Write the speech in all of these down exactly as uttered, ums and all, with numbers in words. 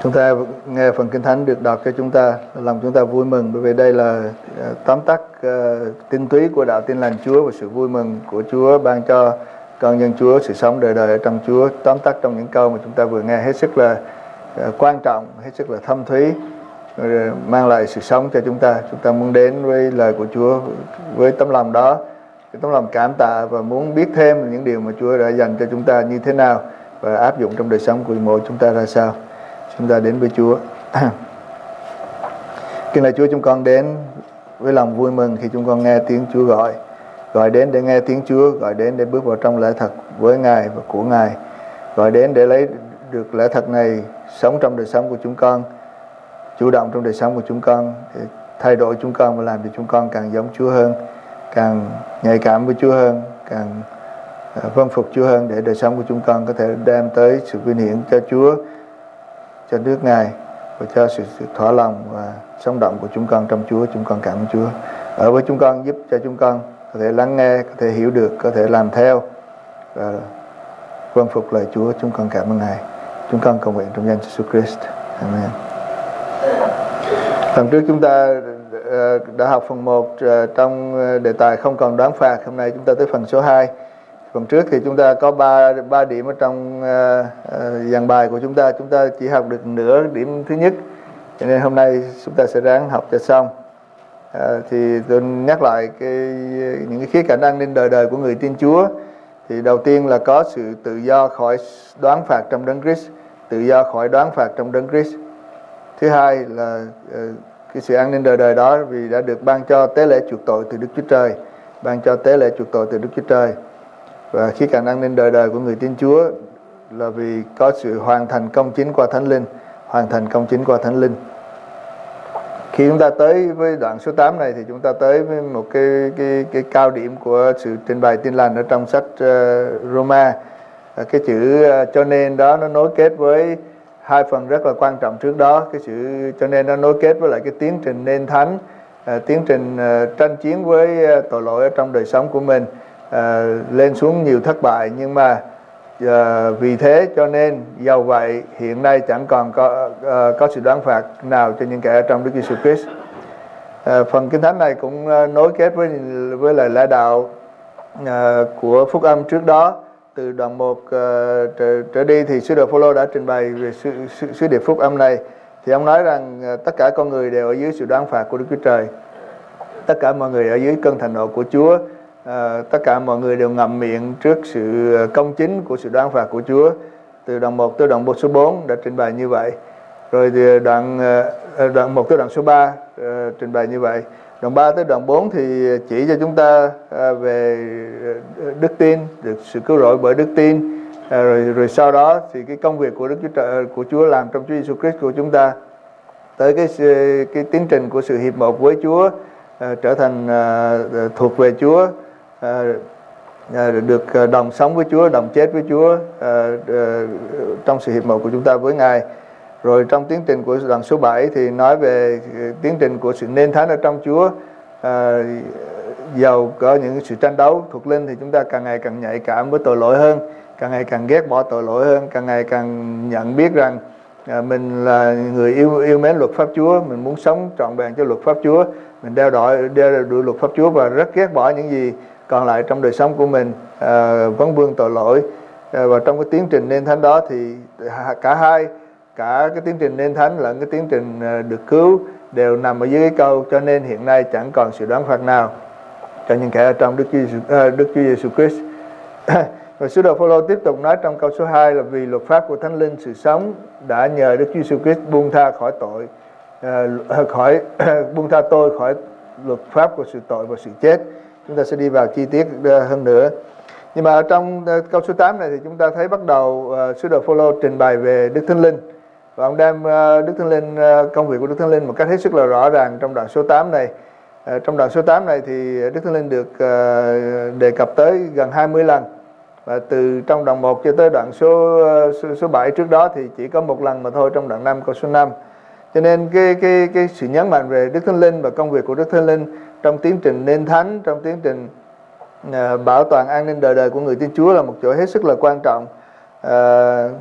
Chúng ta nghe phần Kinh Thánh được đọc cho chúng ta, lòng chúng ta vui mừng, bởi vì đây là tóm tắt uh, tinh túy của đạo Tin Lành Chúa và sự vui mừng của Chúa ban cho con dân Chúa sự sống đời đời ở trong Chúa. Tóm tắt trong những câu mà chúng ta vừa nghe hết sức là uh, quan trọng, hết sức là thâm thúy, uh, mang lại sự sống cho chúng ta. Chúng ta muốn đến với lời của Chúa với tấm lòng đó, cái tấm lòng cảm tạ, và muốn biết thêm những điều mà Chúa đã dành cho chúng ta như thế nào và áp dụng trong đời sống của mỗi chúng ta ra sao. Chúng ta đến với Chúa. Kính lạy Chúa, chúng con đến với lòng vui mừng khi chúng con nghe tiếng Chúa gọi. Gọi đến để nghe tiếng Chúa, gọi đến để bước vào trong lẽ thật với Ngài và của Ngài. Gọi đến để lấy được lẽ thật này sống trong đời sống của chúng con, chủ động trong đời sống của chúng con, để thay đổi chúng con và làm cho chúng con càng giống Chúa hơn, càng nhạy cảm với Chúa hơn, càng vâng phục Chúa hơn, để đời sống của chúng con có thể đem tới sự vinh hiển cho Chúa, cho nước Ngài, và cho sự, sự thỏa lòng và sống động của chúng con trong Chúa. Chúng con cảm ơn Chúa ở với chúng con, giúp cho chúng con có thể lắng nghe, có thể hiểu được, có thể làm theo và vâng phục lời Chúa. Chúng con cảm ơn Ngài. Chúng con cầu nguyện trong danh Jesus Christ. Amen. Phần trước chúng ta đã học phần một trong đề tài không còn đoán phạt. Hôm nay chúng ta tới phần số hai. Phần trước thì chúng ta có ba ba điểm ở trong uh, uh, dàn bài của chúng ta. Chúng ta chỉ học được nửa điểm thứ nhất, cho nên hôm nay chúng ta sẽ ráng học cho xong. Uh, thì tôi nhắc lại cái, những cái khía cạnh an ninh đời đời của người tin Chúa. Thì đầu tiên là có sự tự do khỏi đoán phạt trong Đấng Christ, tự do khỏi đoán phạt trong Đấng Christ. Thứ hai là uh, cái sự an ninh đời đời đó vì đã được ban cho tế lễ chuộc tội từ Đức Chúa Trời, ban cho tế lễ chuộc tội từ Đức Chúa Trời. Và khía cạnh an ninh đời đời của người tin Chúa là vì có sự hoàn thành công chính qua Thánh Linh, hoàn thành công chính qua Thánh Linh. Khi chúng ta tới với đoạn số tám này thì chúng ta tới với một cái cái cái cao điểm của sự trình bày tin lành ở trong sách uh, Roma. Cái chữ uh, cho nên đó nó nối kết với hai phần rất là quan trọng trước đó. Cái chữ cho nên nó nối kết với lại cái tiến trình nên thánh, uh, tiến trình uh, tranh chiến với uh, tội lỗi ở trong đời sống của mình. À, lên xuống nhiều thất bại, nhưng mà à, vì thế cho nên dầu vậy hiện nay chẳng còn có à, có sự đoán phạt nào cho những kẻ ở trong Đức Giêsu Christ. À, phần Kinh Thánh này cũng à, nối kết với với lời lẽ đạo à, của phúc âm trước đó. Từ đoạn một à, trở, trở đi thì sứ đồ Phaolô đã trình bày về sứ, sứ, sứ điệp phúc âm này. Thì ông nói rằng à, tất cả con người đều ở dưới sự đoán phạt của Đức Chúa Trời, tất cả mọi người ở dưới cơn thịnh nộ của Chúa. À, tất cả mọi người đều ngậm miệng trước sự công chính của sự đoán phạt của Chúa. Từ đoạn một tới đoạn số bốn đã trình bày như vậy. Rồi thì đoạn đoạn một tới đoạn số ba uh, trình bày như vậy. Đoạn ba tới đoạn bốn thì chỉ cho chúng ta uh, về đức tin, được sự cứu rỗi bởi đức tin. Uh, rồi rồi sau đó thì cái công việc của Đức Chúa Trời, của Chúa làm trong Chúa Giêsu Christ của chúng ta, tới cái cái tiến trình của sự hiệp một với Chúa, uh, trở thành uh, thuộc về Chúa. À, à, được đồng sống với Chúa, đồng chết với Chúa à, à, trong sự hiệp một của chúng ta với Ngài. Rồi trong tiến trình của đoạn số bảy thì nói về tiến trình của sự nên thánh ở trong Chúa. À, dầu có những sự tranh đấu thuộc linh thì chúng ta càng ngày càng nhạy cảm với tội lỗi hơn, càng ngày càng ghét bỏ tội lỗi hơn, càng ngày càng nhận biết rằng à, mình là người yêu yêu mến luật pháp Chúa, mình muốn sống trọn vẹn cho luật pháp Chúa, mình đeo đội đeo đuổi luật pháp Chúa và rất ghét bỏ những gì còn lại trong đời sống của mình, à, vấn vương tội lỗi. À, và trong cái tiến trình nên thánh đó thì cả hai, cả cái tiến trình nên thánh lẫn cái tiến trình được cứu đều nằm ở dưới cái câu cho nên hiện nay chẳng còn sự đoán phạt nào cho những kẻ ở trong Đức Chúa Giêsu, à, Đức Chúa Giêsu Christ. Và sứ đồ Phaolô tiếp tục nói trong câu số hai là vì luật pháp của Thánh Linh sự sống đã nhờ Đức Chúa Giêsu Christ buông tha khỏi tội, à, khỏi buông tha tôi khỏi luật pháp của sự tội và sự chết. Chúng ta sẽ đi vào chi tiết hơn nữa. Nhưng mà ở trong câu số tám này thì chúng ta thấy bắt đầu uh, sứ đồ Phaolô trình bày về Đức Thánh Linh. Và ông đem uh, Đức Thánh Linh, uh, công việc của Đức Thánh Linh một cách hết sức là rõ ràng trong đoạn số tám này. Uh, trong đoạn số tám này thì Đức Thánh Linh được uh, đề cập tới gần hai mươi lần. Và từ trong đoạn một cho tới đoạn số, uh, số, số bảy trước đó thì chỉ có một lần mà thôi trong đoạn năm câu số năm. Cho nên cái, cái, cái sự nhấn mạnh về Đức Thánh Linh và công việc của Đức Thánh Linh trong tiến trình nên thánh, trong tiến trình uh, bảo toàn an ninh đời đời của người tin Chúa là một chỗ hết sức là quan trọng. Uh,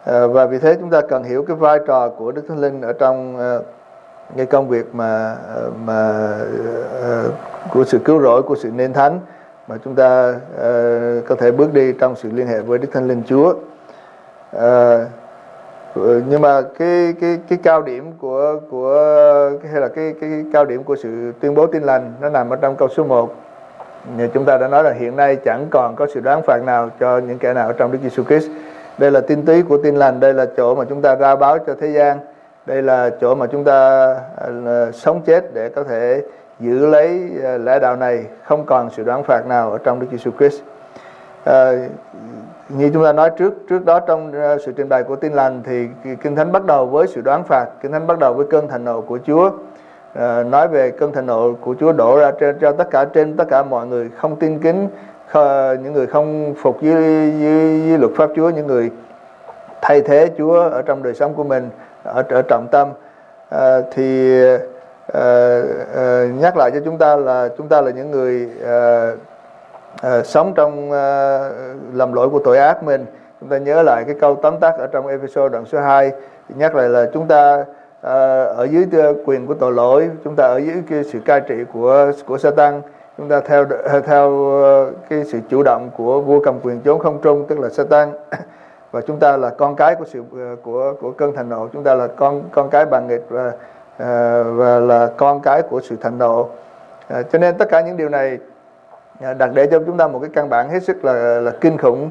À, và vì thế chúng ta cần hiểu cái vai trò của Đức Thánh Linh ở trong uh, cái công việc mà mà uh, của sự cứu rỗi, của sự nên thánh, mà chúng ta uh, có thể bước đi trong sự liên hệ với Đức Thánh Linh Chúa. Uh, nhưng mà cái cái cái cao điểm của của hay là cái cái cao điểm của sự tuyên bố tin lành nó nằm ở trong câu số một. Như chúng ta đã nói là hiện nay chẳng còn có sự đoán phạt nào cho những kẻ nào ở trong Đức Giêsu Christ. Đây là tin túy của tin lành, đây là chỗ mà chúng ta ra báo cho thế gian, đây là chỗ mà chúng ta uh, sống chết để có thể giữ lấy uh, lẽ đạo này, không còn sự đoán phạt nào ở trong Đức Giêsu Christ. Uh, như chúng ta nói trước trước đó trong uh, sự trình bày của tin lành thì Kinh Thánh bắt đầu với sự đoán phạt. Kinh Thánh bắt đầu với cơn thịnh nộ của Chúa, uh, nói về cơn thịnh nộ của Chúa đổ ra trên, cho tất cả trên tất cả mọi người không tin kính, những người không phục với, với, với luật pháp Chúa, những người thay thế Chúa ở trong đời sống của mình, ở, ở trọng tâm. À, thì à, à, nhắc lại cho chúng ta là chúng ta là những người à, à, sống trong à, lầm lỗi của tội ác mình. Chúng ta nhớ lại cái câu tóm tắt ở trong Ê-phê-sô đoạn số hai, nhắc lại là chúng ta à, ở dưới quyền của tội lỗi, chúng ta ở dưới cái sự cai trị của của Sa-tan. Chúng ta theo theo cái sự chủ động của vua cầm quyền chốn không trung, tức là Sa-tan, và chúng ta là con cái của sự của của cơn thịnh nộ. Chúng ta là con con cái bàn nghịch và và là con cái của sự thịnh nộ. Cho nên tất cả những điều này đặt để cho chúng ta một cái căn bản hết sức là là kinh khủng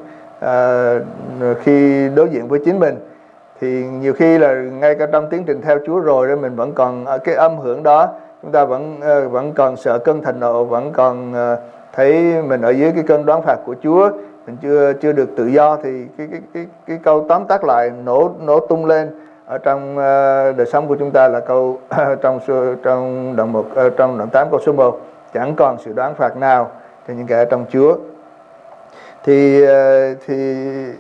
khi đối diện với chính mình. Thì nhiều khi là ngay cả trong tiến trình theo Chúa rồi đó, mình vẫn còn ở cái âm hưởng đó. Chúng ta vẫn vẫn còn sợ cơn thịnh nộ, vẫn còn thấy mình ở dưới cái cơn đoán phạt của Chúa, mình chưa chưa được tự do. Thì cái cái cái cái câu tóm tắt lại nổ nổ tung lên ở trong đời sống của chúng ta là câu trong trong đoạn một trong đoạn tám câu số một, chẳng còn sự đoán phạt nào cho những kẻ trong Chúa. Thì thì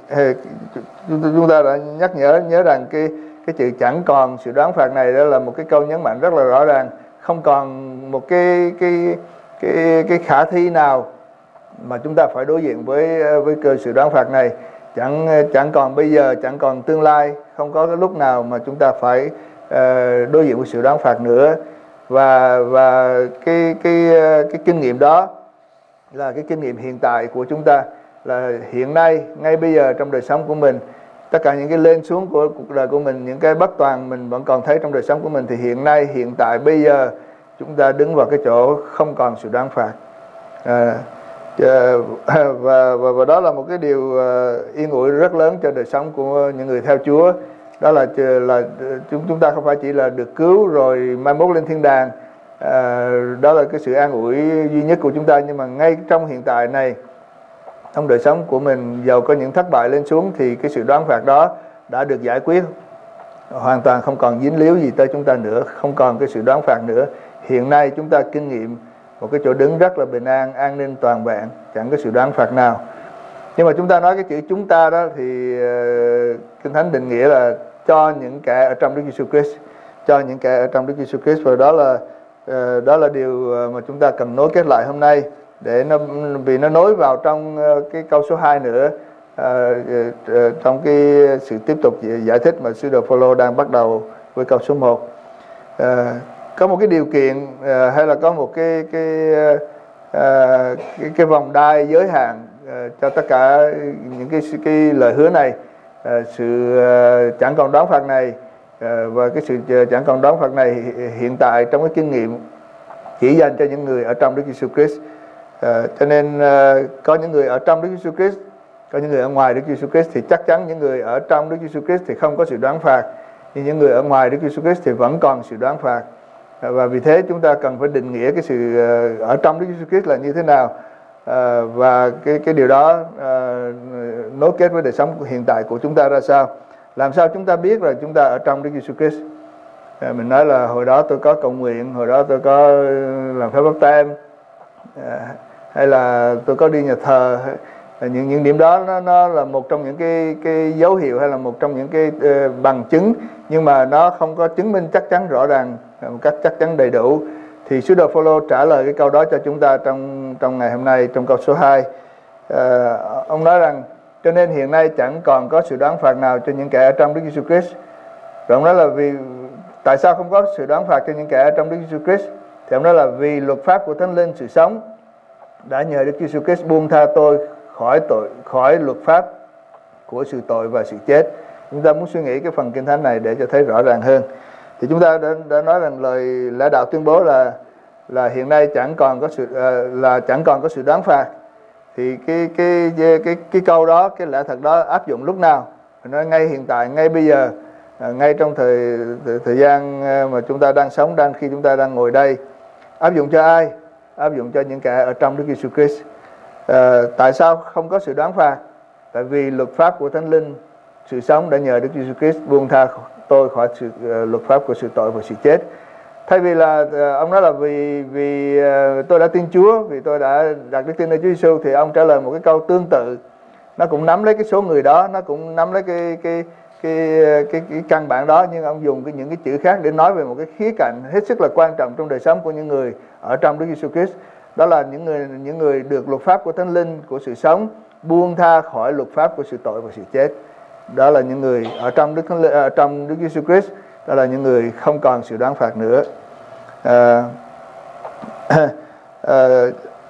chúng ta đã nhắc nhớ nhớ rằng cái cái chữ chẳng còn sự đoán phạt này đó là một cái câu nhấn mạnh rất là rõ ràng. Không còn một cái cái cái cái khả thi nào mà chúng ta phải đối diện với với cơ sự đoán phạt này. Chẳng chẳng còn bây giờ, chẳng còn tương lai, không có cái lúc nào mà chúng ta phải uh, đối diện với sự đoán phạt nữa. Và và cái cái cái kinh nghiệm đó là cái kinh nghiệm hiện tại của chúng ta, là hiện nay ngay bây giờ trong đời sống của mình. Tất cả những cái lên xuống của cuộc đời của mình, những cái bất toàn mình vẫn còn thấy trong đời sống của mình, thì hiện nay, hiện tại, bây giờ chúng ta đứng vào cái chỗ không còn sự đoán phạt. À, và, và, và đó là một cái điều yên ủi rất lớn cho đời sống của những người theo Chúa. Đó là, là chúng, chúng ta không phải chỉ là được cứu rồi mai mốt lên thiên đàng. À, đó là cái sự an ủi duy nhất của chúng ta. Nhưng mà ngay trong hiện tại này, trong đời sống của mình, dầu có những thất bại lên xuống, thì cái sự đoán phạt đó đã được giải quyết, hoàn toàn không còn dính líu gì tới chúng ta nữa, không còn cái sự đoán phạt nữa. Hiện nay chúng ta kinh nghiệm một cái chỗ đứng rất là bình an, an ninh toàn vẹn, chẳng có sự đoán phạt nào. Nhưng mà chúng ta nói cái chữ chúng ta đó thì uh, Kinh Thánh định nghĩa là cho những kẻ ở trong Đức Giêsu Christ, cho những kẻ ở trong Đức Giêsu Christ. Và đó là uh, đó là điều mà chúng ta cần nối kết lại hôm nay, để nó, vì nó nối vào trong cái câu số hai nữa, à, trong cái sự tiếp tục giải thích mà sứ đồ Phaolô đang bắt đầu với câu số một. À, có một cái điều kiện à, hay là có một cái cái à, cái, cái vòng đai giới hạn à, cho tất cả những cái cái lời hứa này, à, sự à, chẳng còn đoán phạt này, à, và cái sự chẳng còn đoán phạt này hiện tại trong cái kinh nghiệm chỉ dành cho những người ở trong Đức Giêsu Christ. À, cho nên uh, có những người ở trong Đức Giêsu Christ, có những người ở ngoài Đức Giêsu Christ, thì chắc chắn những người ở trong Đức Giêsu Christ thì không có sự đoán phạt, nhưng những người ở ngoài Đức Giêsu Christ thì vẫn còn sự đoán phạt. À, và vì thế chúng ta cần phải định nghĩa cái sự uh, ở trong Đức Giêsu Christ là như thế nào, à, và cái cái điều đó uh, nối kết với đời sống hiện tại của chúng ta ra sao. Làm sao chúng ta biết là chúng ta ở trong Đức Giêsu Christ? À, mình nói là hồi đó tôi có cầu nguyện, hồi đó tôi có làm phép báp têm, à, hay là tôi có đi nhà thờ. Những những điểm đó nó nó là một trong những cái cái dấu hiệu, hay là một trong những cái uh, bằng chứng, nhưng mà nó không có chứng minh chắc chắn rõ ràng một cách chắc chắn đầy đủ. Thì sứ đồ Phaolô trả lời cái câu đó cho chúng ta trong trong ngày hôm nay, trong câu số hai. Uh, ông nói rằng cho nên hiện nay chẳng còn có sự đoán phạt nào cho những kẻ ở trong Đức Giêsu Christ. Rồi ông nói là vì tại sao không có sự đoán phạt cho những kẻ ở trong Đức Giêsu Christ? Thì ông nói là vì luật pháp của Thánh Linh sự sống đã nhờ Đức Giêsu Christ buông tha tôi khỏi tội khỏi luật pháp của sự tội và sự chết. Chúng ta muốn suy nghĩ cái phần Kinh Thánh này để cho thấy rõ ràng hơn. Thì chúng ta đã, đã nói rằng lời lẽ đạo tuyên bố là là hiện nay chẳng còn có sự là chẳng còn có sự đoán phạt. Thì cái cái cái cái, cái câu đó, cái lẽ thật đó áp dụng lúc nào? Nói ngay hiện tại, ngay bây giờ, ngay trong thời thời, thời gian mà chúng ta đang sống, đang khi chúng ta đang ngồi đây. Áp dụng cho ai? Áp dụng cho những kẻ ở trong Đức Giêsu Christ. À, tại sao không có sự đoán phạt? Tại vì luật pháp của Thánh Linh sự sống đã nhờ Đức Giêsu Christ buông tha tôi khỏi sự uh, luật pháp của sự tội và sự chết. Thay vì là uh, ông nói là vì vì uh, tôi đã tin Chúa, vì tôi đã đặt đức tin ở Chúa Giêsu, thì ông trả lời một cái câu tương tự. Nó cũng nắm lấy cái số người đó, nó cũng nắm lấy cái cái cái cái, cái, cái căn bản đó, nhưng ông dùng cái, những cái chữ khác để nói về một cái khía cạnh hết sức là quan trọng trong đời sống của những người ở trong Đức Giêsu Christ. Đó là những người những người được luật pháp của Thánh Linh của sự sống buông tha khỏi luật pháp của sự tội và sự chết. Đó là những người ở trong Đức Thánh Linh, ở trong Đức Giêsu Christ, đó là những người không còn sự đoán phạt nữa. À, à,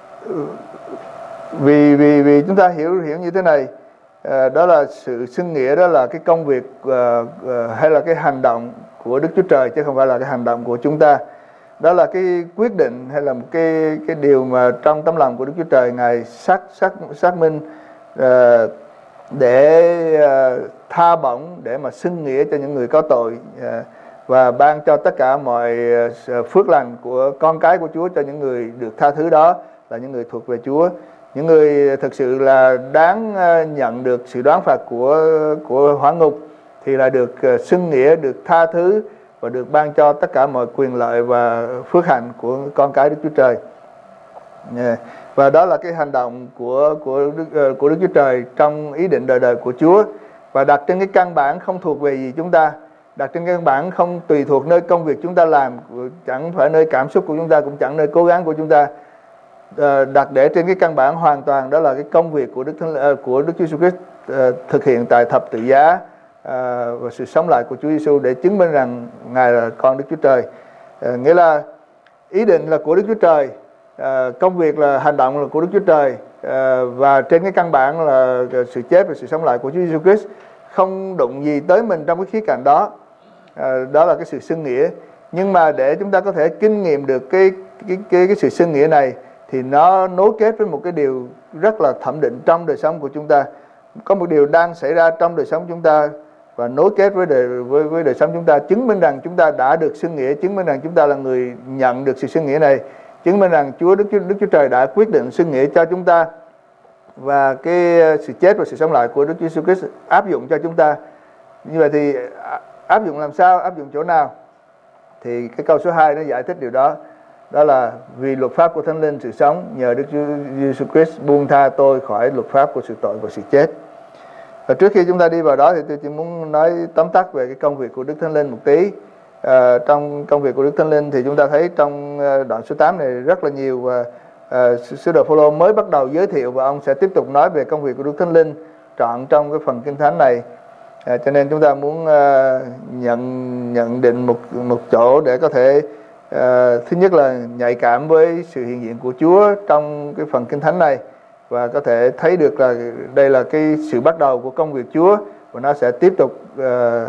vì vì vì chúng ta hiểu hiểu như thế này, à, đó là sự xưng nghĩa, đó là cái công việc à, à, hay là cái hành động của Đức Chúa Trời, chứ không phải là cái hành động của chúng ta. Đó là cái quyết định hay là một cái cái điều mà trong tấm lòng của Đức Chúa Trời Ngài xác xác xác minh à, để uh, tha bổng, để mà xưng nghĩa cho những người có tội, uh, và ban cho tất cả mọi uh, phước lành của con cái của Chúa cho những người được tha thứ, đó là những người thuộc về Chúa. Những người thực sự là đáng uh, nhận được sự đoán phạt của của hỏa ngục thì là được uh, xưng nghĩa, được tha thứ và được ban cho tất cả mọi quyền lợi và phước hạnh của con cái Đức Chúa Trời. Yeah. Và đó là cái hành động của của Đức, của Đức Chúa Trời trong ý định đời đời của Chúa, và đặt trên cái căn bản không thuộc về gì chúng ta, đặt trên cái căn bản không tùy thuộc nơi công việc chúng ta làm, chẳng phải nơi cảm xúc của chúng ta, cũng chẳng nơi cố gắng của chúng ta, đặt để trên cái căn bản hoàn toàn, đó là cái công việc của Đức Thánh, của Đức Chúa Christ thực hiện tại thập tự giá và sự sống lại của Chúa Giêsu để chứng minh rằng Ngài là con Đức Chúa Trời. Nghĩa là ý định là của Đức Chúa Trời, À, công việc là hành động là của Đức Chúa Trời, à, và trên cái căn bản là sự chết và sự sống lại của Chúa Giêsu Christ, không đụng gì tới mình trong cái khía cạnh đó. À, đó là cái sự xưng nghĩa. Nhưng mà để chúng ta có thể kinh nghiệm được cái cái cái cái sự xưng nghĩa này thì nó nối kết với một cái điều rất là thẩm định trong đời sống của chúng ta. Có một điều đang xảy ra trong đời sống chúng ta và nối kết với đời với với đời sống chúng ta, chứng minh rằng chúng ta đã được xưng nghĩa, chứng minh rằng chúng ta là người nhận được sự xưng nghĩa này, chứng minh rằng Chúa Đức Chúa, Đức Chúa Trời đã quyết định xưng nghĩa cho chúng ta, và cái sự chết và sự sống lại của Đức Chúa Jesus Christ áp dụng cho chúng ta. Như vậy thì áp dụng làm sao, áp dụng chỗ nào? Thì cái câu số hai nó giải thích điều đó. Đó là vì luật pháp của Thánh Linh sự sống nhờ Đức Chúa Jesus Christ buông tha tôi khỏi luật pháp của sự tội và sự chết. Và trước khi chúng ta đi vào đó thì tôi chỉ muốn nói tóm tắt về cái công việc của Đức Thánh Linh một tí. À, trong công việc của Đức Thánh Linh thì chúng ta thấy trong đoạn số tám này rất là nhiều, và à, sứ đồ Phôlô mới bắt đầu giới thiệu và ông sẽ tiếp tục nói về công việc của Đức Thánh Linh trọn trong cái phần Kinh Thánh này. À, cho nên chúng ta muốn à, nhận nhận định một một chỗ để có thể à, thứ nhất là nhạy cảm với sự hiện diện của Chúa trong cái phần Kinh Thánh này, và có thể thấy được là đây là cái sự bắt đầu của công việc Chúa, và nó sẽ tiếp tục à,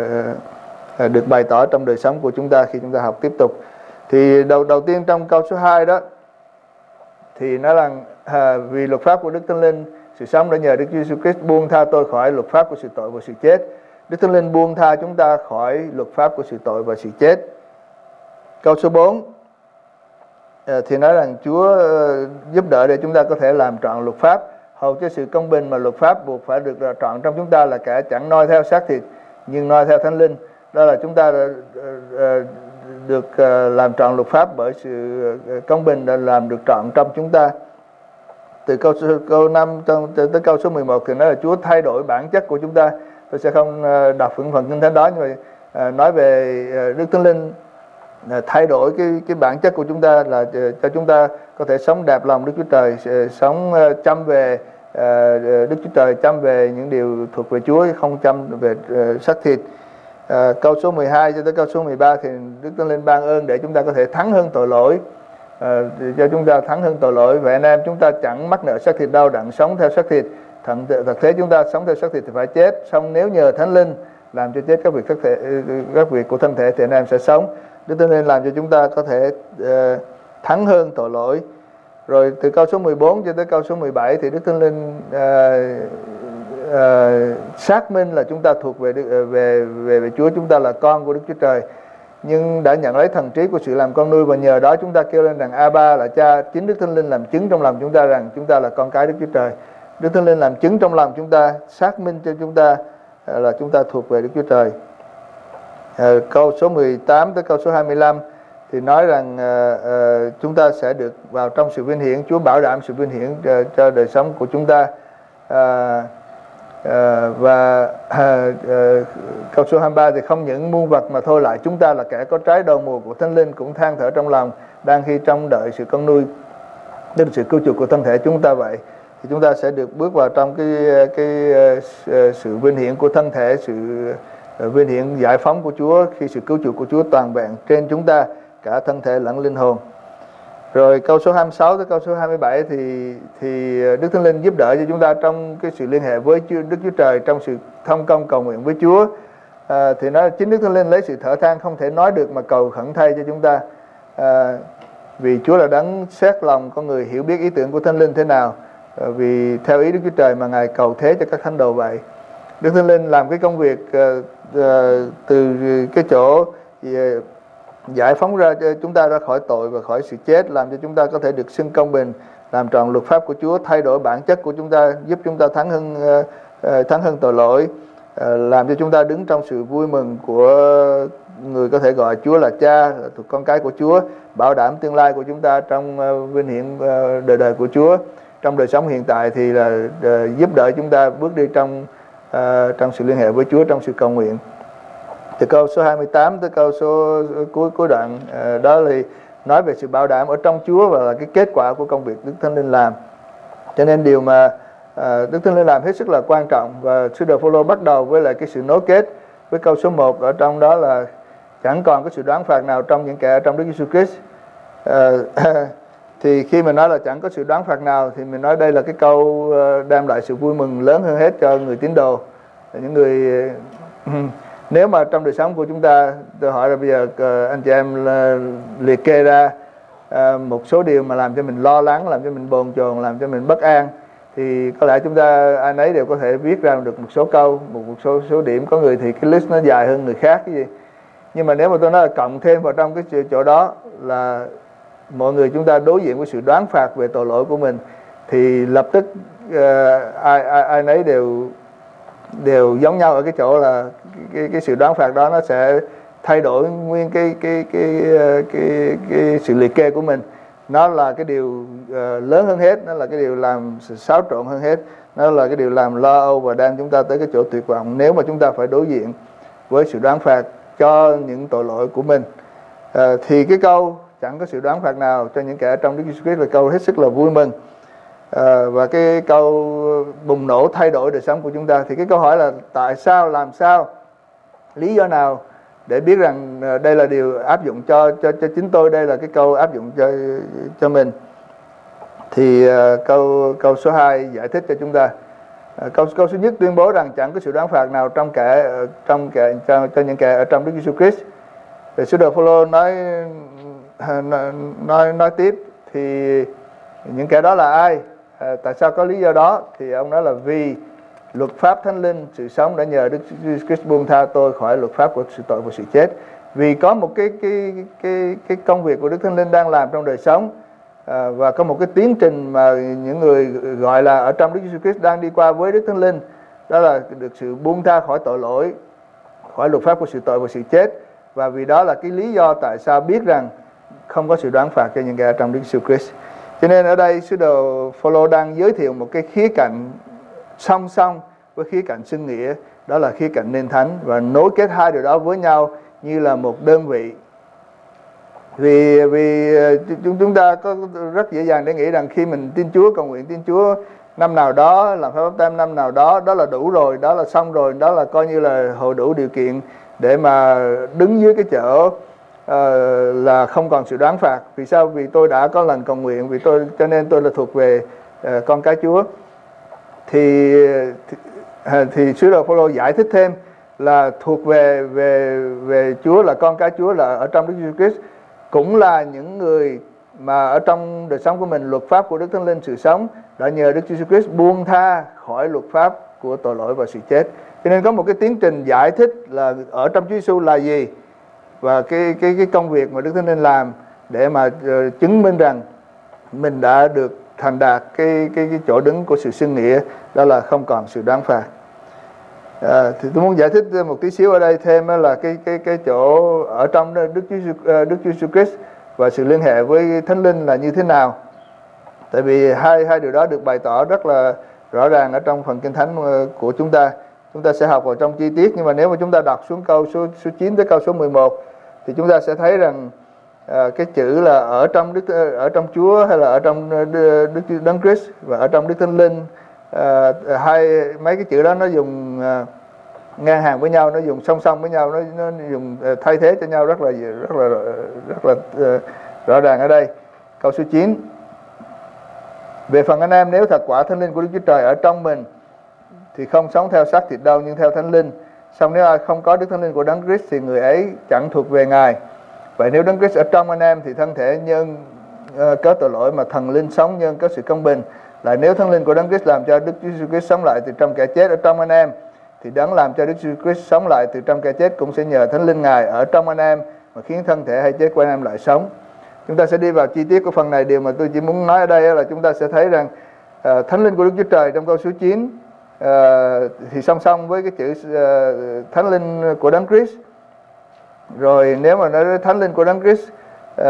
à, được bày tỏ trong đời sống của chúng ta khi chúng ta học tiếp tục. Thì đầu đầu tiên trong câu số hai đó thì nó là à, vì luật pháp của Đức Thánh Linh sự sống đã nhờ Đức Giêsu Christ buông tha tôi khỏi luật pháp của sự tội và sự chết. Đức Thánh Linh buông tha chúng ta khỏi luật pháp của sự tội và sự chết. Câu số bốn à, thì nói rằng Chúa giúp đỡ để chúng ta có thể làm trọn luật pháp, hầu cho sự công bình mà luật pháp buộc phải được trọn trong chúng ta là kẻ chẳng noi theo xác thịt nhưng noi theo Thánh Linh. Đó là chúng ta đã, uh, được uh, làm trọn luật pháp bởi sự uh, công bình đã làm được trọn trong chúng ta. Từ câu câu năm tới câu số mười một thì nói là Chúa thay đổi bản chất của chúng ta. Tôi sẽ không uh, đọc phần phần Kinh Thánh đó, nhưng mà uh, nói về uh, Đức Thánh Linh uh, thay đổi cái cái bản chất của chúng ta là uh, cho chúng ta có thể sống đẹp lòng Đức Chúa Trời, uh, sống uh, chăm về à, Đức Chúa Trời chăm về những điều thuộc về Chúa, không chăm về uh, xác thịt. À, câu số mười hai cho tới câu số mười ba thì Đức Thánh Linh ban ơn để chúng ta có thể thắng hơn tội lỗi, à, cho chúng ta thắng hơn tội lỗi. Vậy anh em, chúng ta chẳng mắc nợ xác thịt đâu, đặng sống theo xác thịt. Thật, thật thế chúng ta sống theo xác thịt thì phải chết, song nếu nhờ Thánh Linh làm cho chết các việc xác thể, các việc của thân thể thì anh em sẽ sống. Đức Thánh Linh làm cho chúng ta có thể uh, thắng hơn tội lỗi. Rồi từ câu số mười bốn cho tới câu số mười bảy thì Đức Thánh Linh uh, uh, xác minh là chúng ta thuộc về, về về về Chúa, chúng ta là con của Đức Chúa Trời, nhưng đã nhận lấy thần trí của sự làm con nuôi, và nhờ đó chúng ta kêu lên rằng Abba là Cha. Chính Đức Thánh Linh làm chứng trong lòng chúng ta rằng chúng ta là con cái Đức Chúa Trời. Đức Thánh Linh làm chứng trong lòng chúng ta, xác minh cho chúng ta là chúng ta thuộc về Đức Chúa Trời. À, câu số mười tám tới câu số hai mươi lăm thì nói rằng à, à, chúng ta sẽ được vào trong sự vinh hiển. Chúa bảo đảm sự vinh hiển cho, cho đời sống của chúng ta. À, à, và à, à, câu số hai mươi ba thì không những muôn vật mà thôi, lại chúng ta là kẻ có trái đầu mùa của Thánh Linh cũng than thở trong lòng, đang khi trông đợi sự con nuôi, tức là sự cứu chuộc của thân thể chúng ta. Vậy thì chúng ta sẽ được bước vào trong cái cái sự vinh hiển của thân thể, sự vinh hiển giải phóng của Chúa khi sự cứu chuộc của Chúa toàn vẹn trên chúng ta, cả thân thể lẫn linh hồn. Rồi câu số hai mươi sáu tới câu số hai mươi bảy thì thì Đức Thánh Linh giúp đỡ cho chúng ta trong cái sự liên hệ với Đức Chúa Trời, trong sự thông công cầu nguyện với Chúa. À, thì nói chính Đức Thánh Linh lấy sự thở than không thể nói được mà cầu khẩn thay cho chúng ta. À, vì Chúa là đấng xét lòng con người, hiểu biết ý tưởng của Thánh Linh thế nào. À, vì theo ý Đức Chúa Trời mà Ngài cầu thế cho các thánh đồ vậy. Đức Thánh Linh làm cái công việc uh, uh, từ cái chỗ uh, giải phóng ra chúng ta ra khỏi tội và khỏi sự chết, làm cho chúng ta có thể được xưng công bình, làm tròn luật pháp của Chúa, thay đổi bản chất của chúng ta, giúp chúng ta thắng hơn uh, thắng hơn tội lỗi, uh, làm cho chúng ta đứng trong sự vui mừng của người có thể gọi Chúa là Cha, thuộc con cái của Chúa, bảo đảm tương lai của chúng ta trong uh, vinh hiển uh, đời đời của Chúa. Trong đời sống hiện tại thì là uh, giúp đỡ chúng ta bước đi trong uh, trong sự liên hệ với Chúa, trong sự cầu nguyện. Từ câu số hai mươi tám tới câu số cuối cuối đoạn uh, đó là nói về sự bảo đảm ở trong Chúa và là cái kết quả của công việc Đức Thánh Linh làm. Cho nên điều mà uh, Đức Thánh Linh làm hết sức là quan trọng, và sứ đồ Phôlô bắt đầu với lại cái sự nối kết với câu số một ở trong đó là chẳng còn có sự đoán phạt nào trong những kẻ ở trong Đức Giêsu Christ. Uh, thì khi mình nói là chẳng có sự đoán phạt nào thì mình nói đây là cái câu đem lại sự vui mừng lớn hơn hết cho người tín đồ, những người nếu mà trong đời sống của chúng ta, tôi hỏi là bây giờ anh chị em liệt kê ra một số điều mà làm cho mình lo lắng, làm cho mình bồn chồn, làm cho mình bất an, thì có lẽ chúng ta ai nấy đều có thể viết ra được một số câu, một, một số số điểm. Có người thì cái list nó dài hơn người khác cái gì, nhưng mà nếu mà tôi nói là cộng thêm vào trong cái chỗ đó là mọi người chúng ta đối diện với sự đoán phạt về tội lỗi của mình, thì lập tức uh, ai, ai ai nấy đều đều giống nhau ở cái chỗ là cái cái sự đoán phạt đó nó sẽ thay đổi nguyên cái cái cái cái cái, cái sự liệt kê của mình. Nó là cái điều uh, lớn hơn hết, nó là cái điều làm sự xáo trộn hơn hết, nó là cái điều làm lo âu và đem chúng ta tới cái chỗ tuyệt vọng nếu mà chúng ta phải đối diện với sự đoán phạt cho những tội lỗi của mình. Uh, thì cái câu chẳng có sự đoán phạt nào cho những kẻ trong Đức Giêsu Christ là câu hết sức là vui mừng. À, và cái câu bùng nổ thay đổi đời sống của chúng ta. Thì cái câu hỏi là tại sao, làm sao, lý do nào để biết rằng đây là điều áp dụng cho cho cho chính tôi, đây là cái câu áp dụng cho cho mình. Thì uh, câu câu số hai giải thích cho chúng ta. Uh, câu câu số nhất tuyên bố rằng chẳng có sự đoán phạt nào trong kẻ trong kẻ cho, cho những kẻ ở trong Đức Giêsu Christ. Thì sứ đồ Phôlô nói nói nói nói tiếp thì những kẻ đó là ai? À, tại sao có lý do đó? Thì ông nói là vì luật pháp Thánh Linh, sự sống đã nhờ Đức Jesus Christ buông tha tôi khỏi luật pháp của sự tội và sự chết. Vì có một cái cái cái cái công việc của Đức Thánh Linh đang làm trong đời sống, à, và có một cái tiến trình mà những người gọi là ở trong Đức Jesus Christ đang đi qua với Đức Thánh Linh, đó là được sự buông tha khỏi tội lỗi, khỏi luật pháp của sự tội và sự chết. Và vì đó là cái lý do tại sao biết rằng không có sự đoán phạt cho những kẻ trong Đức Jesus Christ. Cho nên ở đây sứ đồ Phôlô đang giới thiệu một cái khía cạnh song song với khía cạnh xưng nghĩa, đó là khía cạnh nên thánh, và nối kết hai điều đó với nhau như là một đơn vị. Vì vì chúng chúng ta có rất dễ dàng để nghĩ rằng khi mình tin Chúa, cầu nguyện tin Chúa, năm nào đó làm phép báp têm, năm nào đó đó là đủ rồi, đó là xong rồi, đó là coi như là hội đủ điều kiện để mà đứng dưới cái chỗ uh, là không còn sự đoán phạt. Vì sao? Vì tôi đã có lần cầu nguyện, vì tôi cho nên tôi là thuộc về uh, con cái Chúa. Thì thì, thì sứ đồ Phaolô giải thích thêm là thuộc về về về Chúa, là con cái Chúa, là ở trong Đức Giêsu Christ, cũng là những người mà ở trong đời sống của mình, luật pháp của Đức Thánh Linh sự sống đã nhờ Đức Giêsu Christ buông tha khỏi luật pháp của tội lỗi và sự chết. Cho nên có một cái tiến trình giải thích là ở trong Chúa Giêsu là gì, và cái cái cái công việc mà Đức Thánh Linh làm để mà uh, chứng minh rằng mình đã được thành đạt cái cái cái chỗ đứng của sự xưng nghĩa, đó là không còn sự đoán phạt. À, thì tôi muốn giải thích một tí xíu ở đây thêm là cái cái cái chỗ ở trong Đức Chúa Đức Chúa Christ và sự liên hệ với Thánh Linh là như thế nào. Tại vì hai hai điều đó được bày tỏ rất là rõ ràng ở trong phần Kinh Thánh của chúng ta. Chúng ta sẽ học vào trong chi tiết, nhưng mà nếu mà chúng ta đọc xuống câu số số chín tới câu số mười một thì chúng ta sẽ thấy rằng à, cái chữ là ở trong Đức ở trong Chúa hay là ở trong Đức Đấng Christ và ở trong Đức Thánh Linh, à, hai mấy cái chữ đó nó dùng à, ngang hàng với nhau, nó dùng song song với nhau, nó, nó dùng thay thế cho nhau rất là rất là rất là uh, rõ ràng ở đây. Câu số chín: về phần anh em, nếu thật quả Thánh Linh của Đức Chúa Trời ở trong mình thì không sống theo xác thịt đâu, nhưng theo Thánh Linh. Song nếu ai không có Đức Thánh Linh của Đấng Christ thì người ấy chẳng thuộc về Ngài. Vậy nếu Đấng Christ ở trong anh em thì thân thể nhân uh, có tội lỗi, mà thần linh sống nhân có sự công bình. Lại nếu Thánh Linh của Đấng Christ làm cho Đức Chúa Christ sống lại từ trong kẻ chết ở trong anh em, thì Đấng làm cho Đức Chúa Christ sống lại từ trong kẻ chết cũng sẽ nhờ Thánh Linh Ngài ở trong anh em mà khiến thân thể hay chết của anh em lại sống. Chúng ta sẽ đi vào chi tiết của phần này. Điều mà tôi chỉ muốn nói ở đây là chúng ta sẽ thấy rằng uh, Thánh Linh của Đức Chúa Trời trong câu số chín uh, thì song song với cái chữ uh, Thánh Linh của Đấng Christ. Rồi nếu mà nói Thánh Linh của Đấng Christ uh,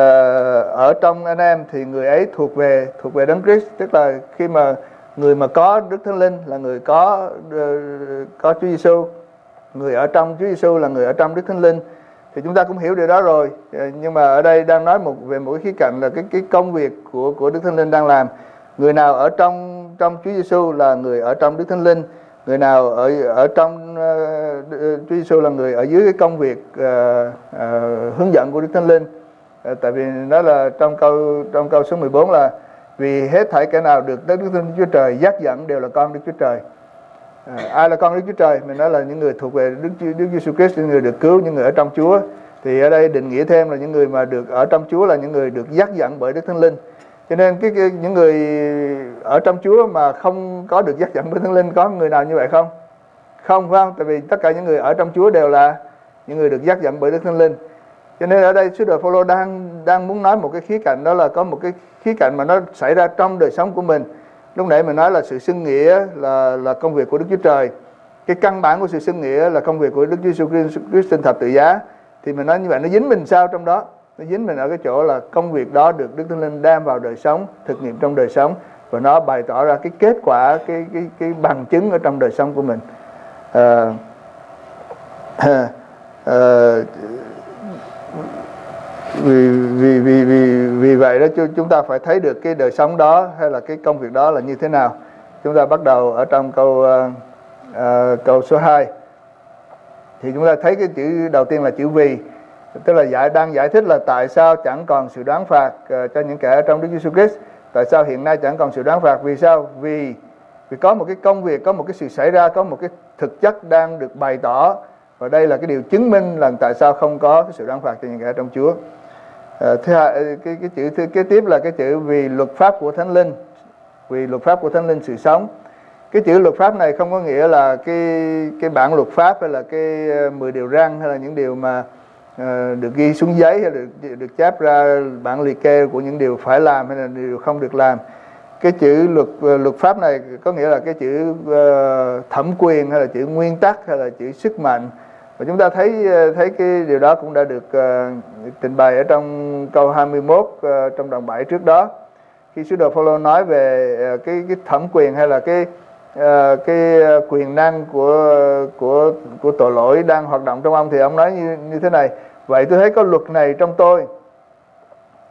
ở trong anh em thì người ấy thuộc về thuộc về Đấng Christ, tức là khi mà người mà có Đức Thánh Linh là người có uh, có Chúa Giêsu, người ở trong Chúa Giêsu là người ở trong Đức Thánh Linh. Thì chúng ta cũng hiểu điều đó rồi. Uh, nhưng mà ở đây đang nói một về một cái khía cạnh là cái cái công việc của của Đức Thánh Linh đang làm. Người nào ở trong trong Chúa Giêsu là người ở trong Đức Thánh Linh. Người nào ở ở trong uh, Chúa Giêsu là người ở dưới cái công việc uh, uh, hướng dẫn của Đức Thánh Linh. Uh, tại vì đó là trong câu trong câu số mười bốn là vì hết thảy kẻ nào được Đức Thánh Chúa Trời dắt dẫn đều là con Đức Chúa Trời. À, ai là con Đức Chúa Trời? Mình nói là những người thuộc về Đức Đức Giêsu Christ, những người được cứu, những người ở trong Chúa. Thì ở đây định nghĩa thêm là những người mà được ở trong Chúa là những người được dắt dẫn bởi Đức Thánh Linh. Cho nên cái, cái những người ở trong Chúa mà không có được dắt dẫn bởi Thánh Linh, có người nào như vậy không? Không, phải không? Tại vì tất cả những người ở trong Chúa đều là những người được dắt dẫn bởi Đức Thánh Linh. Cho nên ở đây sứ đồ Phaolô đang đang muốn nói một cái khía cạnh, đó là có một cái khía cạnh mà nó xảy ra trong đời sống của mình. Lúc nãy mình nói là sự xưng nghĩa là là công việc của Đức Chúa Trời. Cái căn bản của sự xưng nghĩa là công việc của Đức Chúa Giêsu Christ trên thập tự giá. Thì mình nói như vậy, nó dính mình sao trong đó? Nó dính mình ở cái chỗ là công việc đó được Đức Thánh Linh đem vào đời sống, thực nghiệm trong đời sống, và nó bày tỏ ra cái kết quả, cái cái cái bằng chứng ở trong đời sống của mình. À, à, vì vì vì vì vì vậy đó chúng ta phải thấy được cái đời sống đó hay là cái công việc đó là như thế nào. Chúng ta bắt đầu ở trong câu uh, uh, câu số hai. Thì chúng ta thấy cái chữ đầu tiên là chữ vì, tức là giải đang giải thích là tại sao chẳng còn sự đoán phạt uh, cho những kẻ ở trong Đức Giêsu Christ. Tại sao hiện nay chẳng còn sự đoán phạt? Vì sao? Vì vì có một cái công việc, có một cái sự xảy ra, có một cái thực chất đang được bày tỏ, và đây là cái điều chứng minh là tại sao không có cái sự đoán phạt cho những kẻ ở trong Chúa. À, thứ hai, cái cái chữ thứ kế tiếp là cái chữ vì luật pháp của Thánh Linh, vì luật pháp của Thánh Linh sự sống. Cái chữ luật pháp này không có nghĩa là cái cái bản luật pháp hay là cái mười điều răn hay là những điều mà uh, được ghi xuống giấy hay được được chép ra bản liệt kê của những điều phải làm hay là điều không được làm. Cái chữ luật uh, luật pháp này có nghĩa là cái chữ uh, thẩm quyền hay là chữ nguyên tắc hay là chữ sức mạnh. Và chúng ta thấy thấy cái điều đó cũng đã được uh, trình bày ở trong câu hai mươi mốt uh, trong đoạn bảy trước đó, khi sứ đồ Phaolô nói về uh, cái cái thẩm quyền hay là cái uh, cái quyền năng của của của tội lỗi đang hoạt động trong ông, thì ông nói như như thế này: vậy tôi thấy có luật này trong tôi,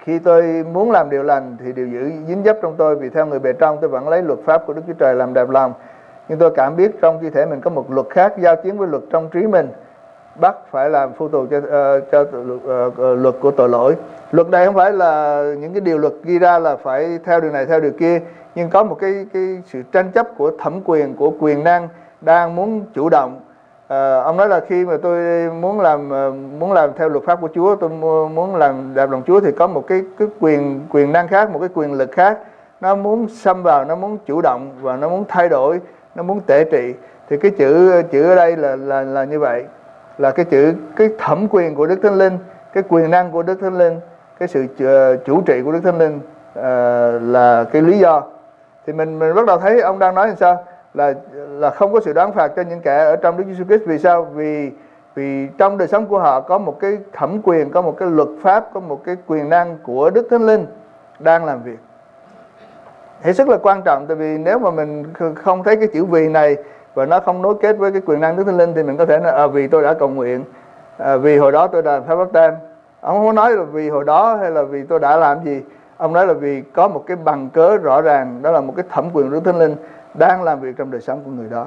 khi tôi muốn làm điều lành thì điều dữ dính dấp trong tôi, vì theo người bề trong tôi vẫn lấy luật pháp của Đức Chúa Trời làm đẹp lòng. Nhưng tôi cảm biết trong cơ thể mình có một luật khác giao chiến với luật trong trí mình, bắt phải làm phu tù cho, uh, cho uh, uh, luật của tội lỗi. Luật này không phải là những cái điều luật ghi ra là phải theo điều này theo điều kia, nhưng có một cái cái sự tranh chấp của thẩm quyền, của quyền năng đang muốn chủ động. À, ông nói là khi mà tôi muốn làm muốn làm theo luật pháp của Chúa, tôi muốn làm đẹp lòng Chúa, thì có một cái, cái quyền quyền năng khác, một cái quyền lực khác, nó muốn xâm vào, nó muốn chủ động và nó muốn thay đổi, nó muốn tể trị. Thì cái chữ chữ ở đây là là là như vậy, là cái chữ cái thẩm quyền của Đức Thánh Linh, cái quyền năng của Đức Thánh Linh, cái sự chủ trị của Đức Thánh Linh uh, là cái lý do. Thì mình mình bắt đầu thấy ông đang nói làm sao là là không có sự đoán phạt cho những kẻ ở trong Đức Giêsu Christ. Vì sao? Vì vì trong đời sống của họ có một cái thẩm quyền, có một cái luật pháp, có một cái quyền năng của Đức Thánh Linh đang làm việc. Hết sức là quan trọng, tại vì nếu mà mình không thấy cái chữ vì này và nó không nối kết với cái quyền năng Đức Thánh Linh thì mình có thể nói à, vì tôi đã cầu nguyện, à, vì hồi đó tôi đã làm phép báp têm. Ông không nói là vì hồi đó hay là vì tôi đã làm gì. Ông nói là vì có một cái bằng cớ rõ ràng, đó là một cái thẩm quyền Đức Thánh Linh đang làm việc trong đời sống của người đó.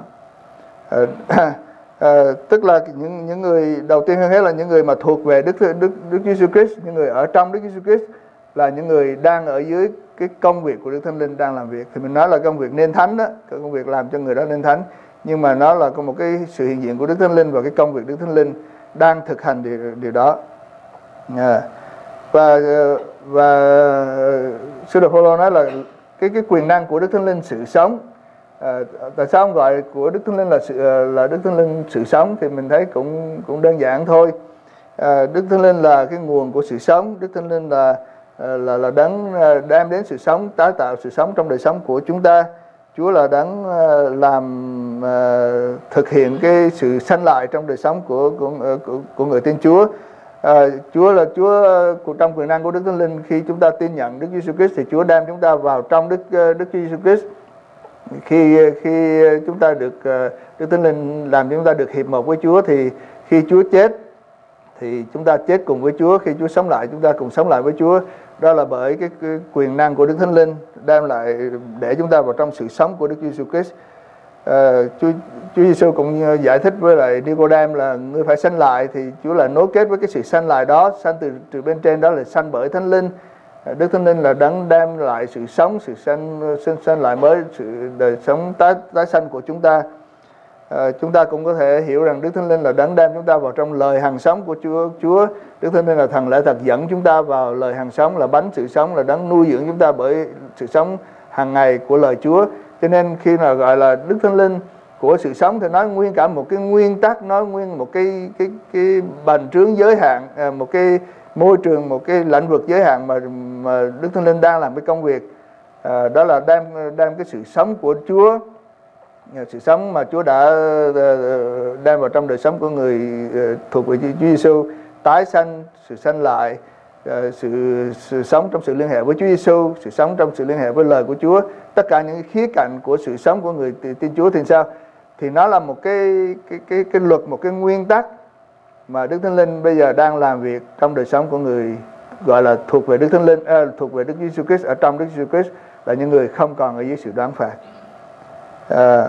À, à, tức là những những người đầu tiên hơn hết là những người mà thuộc về Đức Đức Đức Giêsu Christ, những người ở trong Đức Giêsu Christ là những người đang ở dưới cái công việc của Đức Thánh Linh đang làm việc. Thì mình nói là công việc nên thánh đó, cái công việc làm cho người đó nên thánh, nhưng mà nó là có một cái sự hiện diện của Đức Thánh Linh và cái công việc Đức Thánh Linh đang thực hành điều, điều đó. À, và và Sư Đồ Phaolô nói là cái cái quyền năng của Đức Thánh Linh sự sống. À, tại sao ông gọi của Đức Thánh Linh là sự là Đức Thánh Linh sự sống thì mình thấy cũng cũng đơn giản thôi. À, Đức Thánh Linh là cái nguồn của sự sống. Đức Thánh Linh là là là đấng đem đến sự sống, tái tạo sự sống trong đời sống của chúng ta. Chúa là đấng làm uh, thực hiện cái sự sanh lại trong đời sống của của của, của người tin Chúa. À, Chúa là Chúa trong quyền năng của Đức Thánh Linh. Khi chúng ta tin nhận Đức Giêsu Christ thì Chúa đem chúng ta vào trong Đức Đức Giêsu Christ. Khi khi chúng ta được Đức Thánh Linh làm chúng ta được hiệp một với Chúa, thì khi Chúa chết thì chúng ta chết cùng với Chúa, khi Chúa sống lại chúng ta cùng sống lại với Chúa. Đó là bởi cái, cái quyền năng của Đức Thánh Linh đem lại để chúng ta vào trong sự sống của Đức Giêsu Christ. À, Chúa Chúa Giêsu cũng giải thích với lại Nicôđêm là ngươi phải sanh lại, thì Chúa là nối kết với cái sự sanh lại đó, sanh từ từ bên trên, đó là sanh bởi Thánh Linh. Đức Thánh Linh là đấng đem lại sự sống, sự sanh sanh, sanh lại mới, sự đời sống tái tái sanh của chúng ta. À, chúng ta cũng có thể hiểu rằng Đức Thánh Linh là đấng đem chúng ta vào trong lời hằng sống của Chúa. Chúa Đức Thánh Linh là thần lẽ thật dẫn chúng ta vào lời hằng sống, là bánh sự sống, là đấng nuôi dưỡng chúng ta bởi sự sống hàng ngày của lời Chúa. Cho nên khi mà gọi là Đức Thánh Linh của sự sống thì nói nguyên cả một cái nguyên tắc, nói nguyên một cái cái cái bành trướng giới hạn, một cái môi trường, một cái lĩnh vực giới hạn mà mà Đức Thánh Linh đang làm cái công việc. À, đó là đem đem cái sự sống của Chúa, sự sống mà Chúa đã đem vào trong đời sống của người thuộc về Chúa Giêsu, tái sanh, sự sanh lại, sự sự sống trong sự liên hệ với Chúa Giêsu, sự sống trong sự liên hệ với lời của Chúa. Tất cả những khía cạnh của sự sống của người tin Chúa thì sao? Thì nó là một cái cái cái cái luật, một cái nguyên tắc mà Đức Thánh Linh bây giờ đang làm việc trong đời sống của người gọi là thuộc về Đức Thánh Linh, à, thuộc về Đức Giêsu Christ, ở trong Đức Giêsu Christ, là những người không còn ở dưới sự đoán phạt. À,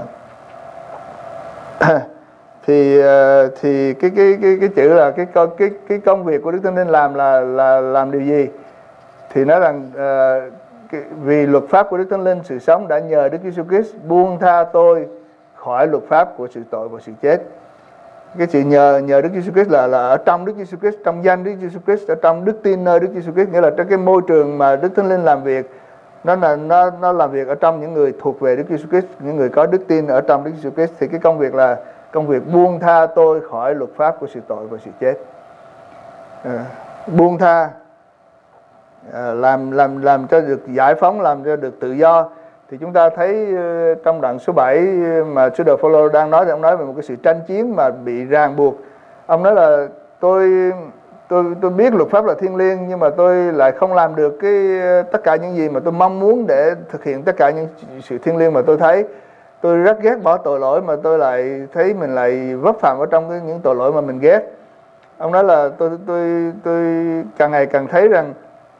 thì thì cái cái cái cái chữ là cái cái cái công việc của Đức Thánh Linh làm là là làm điều gì? Thì nói rằng uh, cái, vì luật pháp của Đức Thánh Linh sự sống đã nhờ Đức Giêsu Christ buông tha tôi khỏi luật pháp của sự tội và sự chết. Cái sự nhờ nhờ Đức Giêsu Christ là là ở trong Đức Giêsu Christ, trong danh Đức Giêsu Christ, ở trong đức tin nơi Đức Giêsu Christ, nghĩa là trong cái môi trường mà Đức Thánh Linh làm việc, nó là nó nó làm việc ở trong những người thuộc về Đức Giêsu Christ, những người có đức tin ở trong Đức Giêsu Christ. Thì cái công việc là công việc buông tha tôi khỏi luật pháp của sự tội và sự chết. À, buông tha, à, làm làm làm cho được giải phóng, làm cho được tự do. Thì chúng ta thấy uh, trong đoạn số bảy mà Sứ đồ Phaolô đang nói, thì ông nói về một cái sự tranh chiến mà bị ràng buộc. Ông nói là tôi tôi tôi biết luật pháp là thiêng liêng, nhưng mà tôi lại không làm được cái tất cả những gì mà tôi mong muốn để thực hiện tất cả những sự thiêng liêng mà tôi thấy. Tôi rất ghét bỏ tội lỗi, mà tôi lại thấy mình lại vấp phạm ở trong cái, những tội lỗi mà mình ghét. Ông nói là tôi tôi tôi càng ngày càng thấy rằng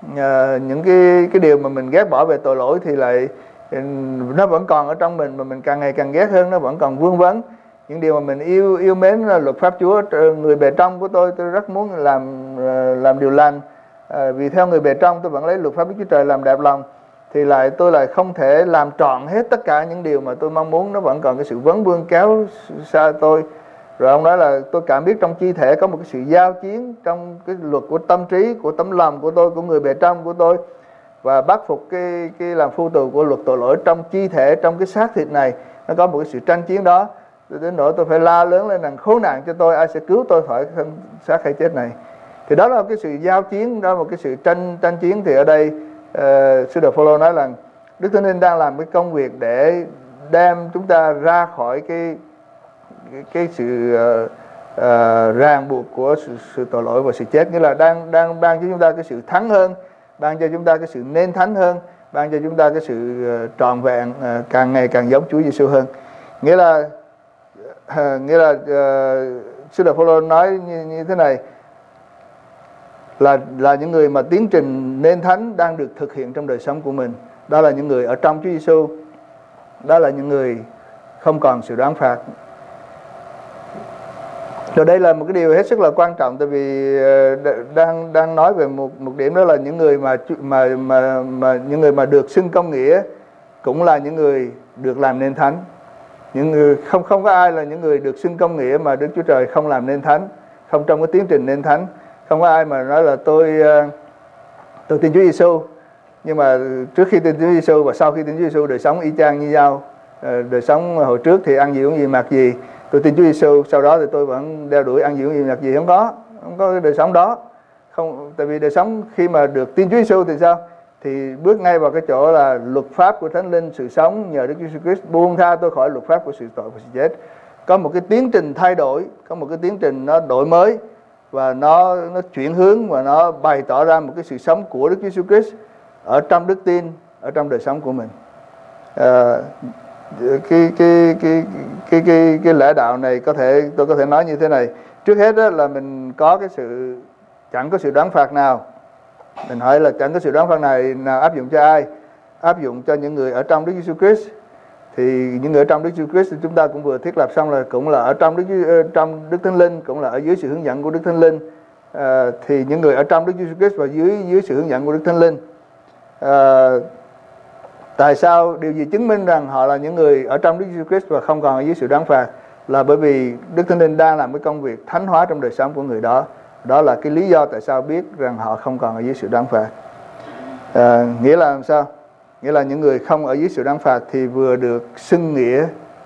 uh, những cái cái điều mà mình ghét bỏ về tội lỗi thì lại nó vẫn còn ở trong mình, mà mình càng ngày càng ghét hơn, nó vẫn còn vương vấn. Những điều mà mình yêu yêu mến là luật pháp Chúa. Người bề trong của tôi, tôi rất muốn làm làm điều lành, à, vì theo người bề trong tôi vẫn lấy luật pháp Đức Chúa Trời làm đẹp lòng, thì lại tôi lại không thể làm trọn hết tất cả những điều mà tôi mong muốn. Nó vẫn còn cái sự vấn vương kéo xa tôi. Rồi ông nói là tôi cảm biết trong chi thể có một cái sự giao chiến trong cái luật của tâm trí, của tấm lòng của tôi, của người bề trong của tôi, và bắt phục cái cái làm phu tù của luật tội lỗi trong chi thể, trong cái xác thịt này. Nó có một cái sự tranh chiến đó, đến nỗi tôi phải la lớn lên rằng khốn nạn cho tôi, ai sẽ cứu tôi khỏi thân xác hay chết này. Thì đó là cái sự giao chiến, đó là một cái sự tranh tranh chiến. Thì ở đây uh, sư đồ Phaolô nói là Đức Thánh Linh đang làm cái công việc để đem chúng ta ra khỏi cái cái, cái sự uh, uh, ràng buộc của sự, sự tội lỗi và sự chết. Nghĩa là đang đang ban cho chúng ta cái sự thắng hơn, ban cho chúng ta cái sự nên thánh hơn, ban cho chúng ta cái sự uh, trọn vẹn, uh, càng ngày càng giống Chúa Giêsu hơn. Nghĩa là uh, nghĩa là uh, sư đồ Phaolô nói như, như thế này, là là những người mà tiến trình nên thánh đang được thực hiện trong đời sống của mình. Đó là những người ở trong Chúa Giêsu. Đó là những người không còn sự đoán phạt. Rồi đây là một cái điều hết sức là quan trọng, tại vì đang đang nói về một một điểm, đó là những người mà mà mà mà những người mà được xưng công nghĩa cũng là những người được làm nên thánh. Những người không không có ai là những người được xưng công nghĩa mà Đức Chúa Trời không làm nên thánh, không trong cái tiến trình nên thánh. Không có ai mà nói là tôi tôi tin Chúa Giêsu, nhưng mà trước khi tin Chúa Giêsu và sau khi tin Chúa Giêsu đời sống y chang như nhau. Đời sống hồi trước thì ăn gì uống gì mặc gì, tôi tin Chúa Giêsu, sau đó thì tôi vẫn đeo đuổi ăn gì uống gì mặc gì. Không có, không có cái đời sống đó. Không, tại vì đời sống khi mà được tin Chúa Giêsu thì sao? Thì bước ngay vào cái chỗ là luật pháp của Thánh Linh, sự sống nhờ Đức Giêsu Christ buông tha tôi khỏi luật pháp của sự tội và sự chết. Có một cái tiến trình thay đổi, có một cái tiến trình nó đổi mới, và nó nó chuyển hướng, và nó bày tỏ ra một cái sự sống của Đức Giêsu Christ ở trong đức tin, ở trong đời sống của mình. À, cái cái cái cái cái cái lẽ đạo này có thể tôi có thể nói như thế này. Trước hết đó là mình có cái sự chẳng có sự đoán phạt nào. Mình hỏi là chẳng có sự đoán phạt này nào áp dụng cho ai? Áp dụng cho những người ở trong Đức Giêsu Christ. Thì những người ở trong Đức Giêsu Christ thì chúng ta cũng vừa thiết lập xong là cũng là ở trong Đức trong Đức Thánh Linh, cũng là ở dưới sự hướng dẫn của Đức Thánh Linh. À, thì những người ở trong Đức Giêsu Christ và dưới dưới sự hướng dẫn của Đức Thánh Linh. À, tại sao điều gì chứng minh rằng họ là những người ở trong Đức Giêsu Christ và không còn ở dưới sự đoán phạt? Là bởi vì Đức Thánh Linh đang làm cái công việc thánh hóa trong đời sống của người đó. Đó là cái lý do tại sao biết rằng họ không còn ở dưới sự đoán phạt. À, nghĩa là làm sao? Nghĩa là những người không ở dưới sự đoán phạt thì vừa được xưng nghĩa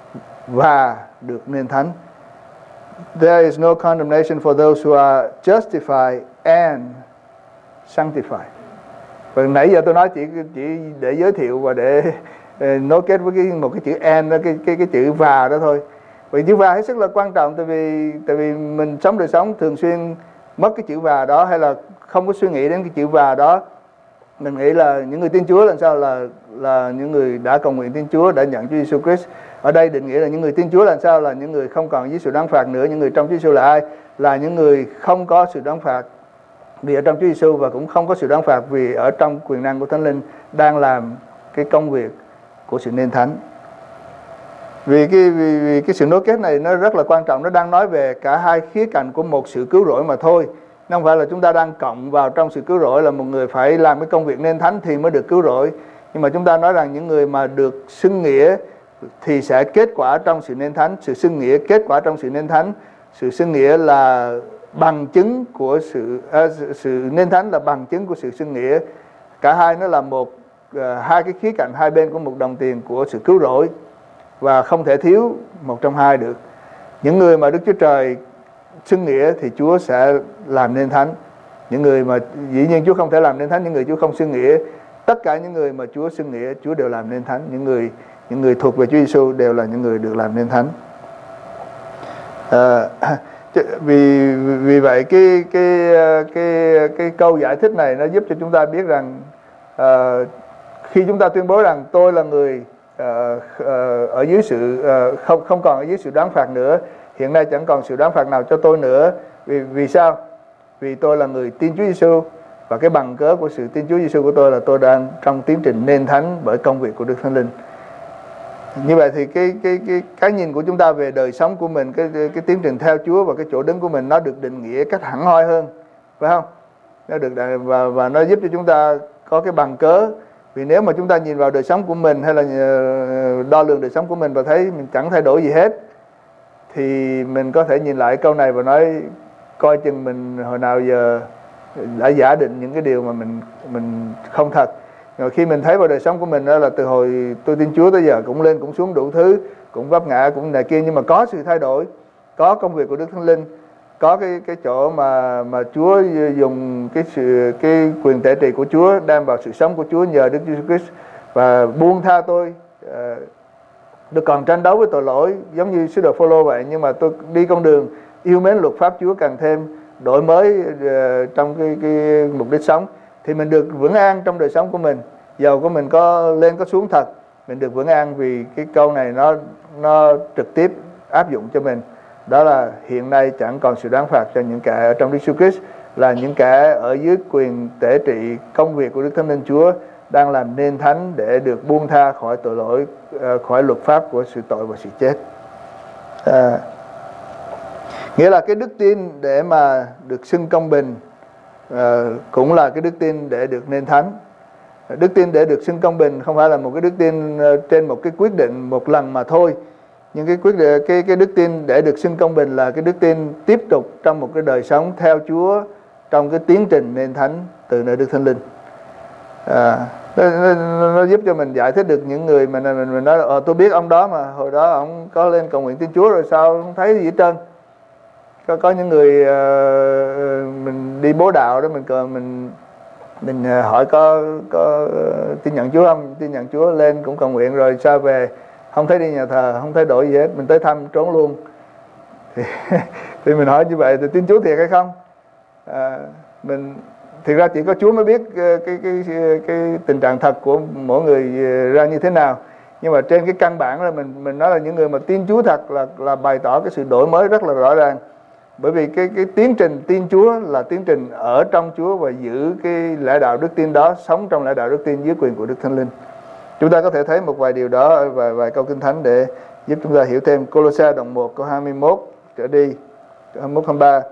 và được nên thánh. There is no condemnation for those who are justified and sanctified. Và nãy giờ tôi nói chỉ chỉ để giới thiệu và để nối kết với cái một cái chữ and đó, cái cái cái chữ và đó thôi. Vì chữ và hết sức là quan trọng, tại vì tại vì mình sống đời sống thường xuyên mất cái chữ và đó, hay là không có suy nghĩ đến cái chữ và đó. Mình nghĩ là những người tin Chúa làm sao là là những người đã cầu nguyện tin Chúa, đã nhận Chúa Giêsu Christ. Ở đây định nghĩa là những người tin Chúa làm sao là những người không còn dưới sự đoán phạt nữa. Những người trong Chúa Giêsu là ai? Là những người không có sự đoán phạt vì ở trong Chúa Giêsu, và cũng không có sự đoán phạt vì ở trong quyền năng của Thánh Linh đang làm cái công việc của sự nên thánh. Vì cái vì, vì cái sự nối kết này nó rất là quan trọng, nó đang nói về cả hai khía cạnh của một sự cứu rỗi mà thôi. Nó không phải là chúng ta đang cộng vào trong sự cứu rỗi là một người phải làm cái công việc nên thánh thì mới được cứu rỗi. Nhưng mà chúng ta nói rằng những người mà được xưng nghĩa thì sẽ kết quả trong sự nên thánh. Sự xưng nghĩa kết quả trong sự nên thánh. Sự xưng nghĩa là bằng chứng của sự, à, sự sự nên thánh là bằng chứng của sự xưng nghĩa. Cả hai nó là một à, hai cái khía cạnh, hai bên của một đồng tiền của sự cứu rỗi, và không thể thiếu một trong hai được. Những người mà Đức Chúa Trời xưng nghĩa thì Chúa sẽ làm nên thánh. Những người mà dĩ nhiên Chúa không thể làm nên thánh, những người Chúa không xưng nghĩa. Tất cả những người mà Chúa xưng nghĩa, Chúa đều làm nên thánh. Những người những người thuộc về Chúa Giêsu đều là những người được làm nên thánh. À, vì vì vậy cái cái cái cái câu giải thích này nó giúp cho chúng ta biết rằng à, khi chúng ta tuyên bố rằng tôi là người à, à, ở dưới sự à, không không còn ở dưới sự đoán phạt nữa, hiện nay chẳng còn sự đoán phạt nào cho tôi nữa. Vì vì sao? Vì tôi là người tin Chúa Giêsu, và cái bằng cớ của sự tin Chúa Giêsu của tôi là tôi đang trong tiến trình nên thánh bởi công việc của Đức Thánh Linh. Như vậy thì cái cái cái cái nhìn của chúng ta về đời sống của mình, cái cái tiến trình theo Chúa và cái chỗ đứng của mình nó được định nghĩa cách hẳn hoi hơn, phải không? Nó được và và nó giúp cho chúng ta có cái bằng cớ. Vì nếu mà chúng ta nhìn vào đời sống của mình hay là đo lường đời sống của mình và thấy mình chẳng thay đổi gì hết, thì mình có thể nhìn lại câu này và nói coi chừng mình hồi nào giờ đã giả định những cái điều mà mình mình không thật. Rồi khi mình thấy vào đời sống của mình đó là từ hồi tôi tin Chúa tới giờ cũng lên cũng xuống đủ thứ, cũng vấp ngã cũng này kia, nhưng mà có sự thay đổi, có công việc của Đức Thánh Linh, có cái cái chỗ mà mà Chúa dùng cái sự cái quyền tể trị của Chúa đem vào sự sống của Chúa nhờ Đức Giêsu Christ và buông tha tôi. Tôi còn tranh đấu với tội lỗi giống như sứ đồ Phôlô vậy, nhưng mà tôi đi con đường yêu mến luật pháp Chúa càng thêm đổi mới uh, trong cái, cái mục đích sống, thì mình được vững an trong đời sống của mình. Dầu của mình có lên có xuống thật, mình được vững an vì cái câu này nó nó trực tiếp áp dụng cho mình. Đó là hiện nay chẳng còn sự đoán phạt cho những kẻ ở trong Đức Giêsu Christ, là những kẻ ở dưới quyền tể trị công việc của Đức Thánh Linh Chúa đang làm nên thánh để được buông tha khỏi tội lỗi, uh, khỏi luật pháp của sự tội và sự chết. À, nghĩa là cái đức tin để mà được xưng công bình uh, cũng là cái đức tin để được nên thánh. Đức tin để được xưng công bình không phải là một cái đức tin uh, trên một cái quyết định một lần mà thôi, nhưng cái quyết định, cái cái đức tin để được xưng công bình là cái đức tin tiếp tục trong một cái đời sống theo Chúa trong cái tiến trình nên thánh từ nơi Đức Thánh Linh. À, nó, nó, nó giúp cho mình giải thích được những người mà mình mình nói là, ờ, tôi biết ông đó mà hồi đó ông có lên cầu nguyện tin Chúa rồi sao không thấy gì hết trơn. Có có những người uh, mình đi bố đạo đó, mình mình mình hỏi có có tin nhận Chúa không, tin nhận Chúa lên cũng cầu nguyện rồi sao về không thấy đi nhà thờ, không thấy đổi gì hết, mình tới thăm trốn luôn. Thì, thì mình hỏi như vậy thì tin Chúa thiệt hay không? À, mình thực ra chỉ có Chúa mới biết cái, cái cái cái tình trạng thật của mỗi người ra như thế nào. Nhưng mà trên cái căn bản là mình mình nói là những người mà tin Chúa thật là là bày tỏ cái sự đổi mới rất là rõ ràng. Bởi vì cái cái tiến trình tin Chúa là tiến trình ở trong Chúa và giữ cái lẽ đạo đức tin đó, sống trong lẽ đạo đức tin dưới quyền của Đức Thánh Linh. Chúng ta có thể thấy một vài điều đó ở vài, vài câu Kinh Thánh để giúp chúng ta hiểu thêm. Cô-lô-se đoạn một câu hai mươi mốt trở đi, hai mươi mốt hai mươi ba.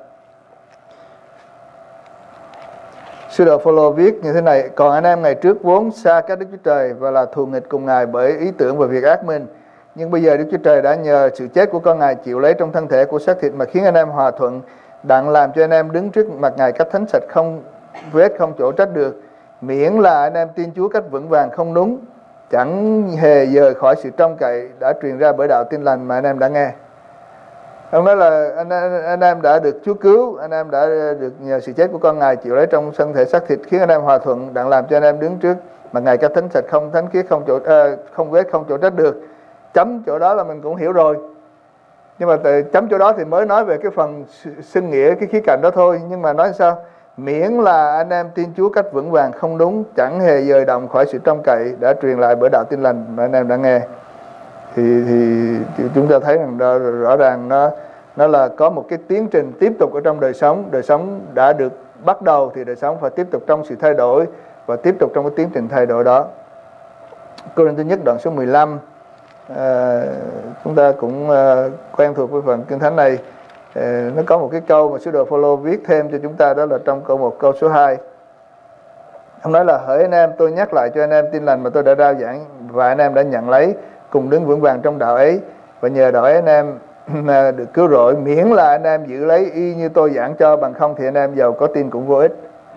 Sứ đồ Phôlô viết như thế này: còn anh em ngày trước vốn xa cách Đức Chúa Trời và là thù nghịch cùng Ngài bởi ý tưởng và việc ác minh, nhưng bây giờ Đức Chúa Trời đã nhờ sự chết của con Ngài chịu lấy trong thân thể của xác thịt mà khiến anh em hòa thuận, đặng làm cho anh em đứng trước mặt Ngài cách thánh sạch, không vết không chỗ trách được, miễn là anh em tin Chúa cách vững vàng không núng, chẳng hề rời khỏi sự trông cậy đã truyền ra bởi đạo tin lành mà anh em đã nghe. Ông nói là anh, anh, anh em đã được Chúa cứu, anh em đã được nhờ sự chết của con Ngài chịu lấy trong thân thể xác thịt, khiến anh em hòa thuận, đặng làm cho anh em đứng trước mặt Ngài cách thánh sạch, không thánh khiết, không chỗ uh, không vết không chỗ trách được. Chấm chỗ đó là mình cũng hiểu rồi. Nhưng mà từ chấm chỗ đó thì mới nói về cái phần xưng nghĩa, cái khía cạnh đó thôi. Nhưng mà nói sao? Miễn là anh em tin Chúa cách vững vàng không đúng, chẳng hề dời động khỏi sự trông cậy đã truyền lại bởi đạo tin lành mà anh em đã nghe. Thì, thì, thì chúng ta thấy rằng đó, rõ ràng nó nó là có một cái tiến trình tiếp tục ở trong đời sống. Đời sống đã được bắt đầu thì đời sống phải tiếp tục trong sự thay đổi và tiếp tục trong cái tiến trình thay đổi đó. Cô-rinh thứ nhất đoạn số mười lăm. À, chúng ta cũng uh, quen thuộc với phần Kinh Thánh này. À, nó có một cái câu mà sứ đồ Phôlô viết thêm cho chúng ta, đó là trong câu một câu số hai. Ông nói là: hỡi anh em, tôi nhắc lại cho anh em tin lành mà tôi đã rao giảng và anh em đã nhận lấy, cùng đứng vững vàng trong đạo ấy, và nhờ đạo ấy anh em được cứu rỗi, miễn là anh em giữ lấy y như tôi giảng cho, bằng không thì anh em giàu có tin cũng vô ích.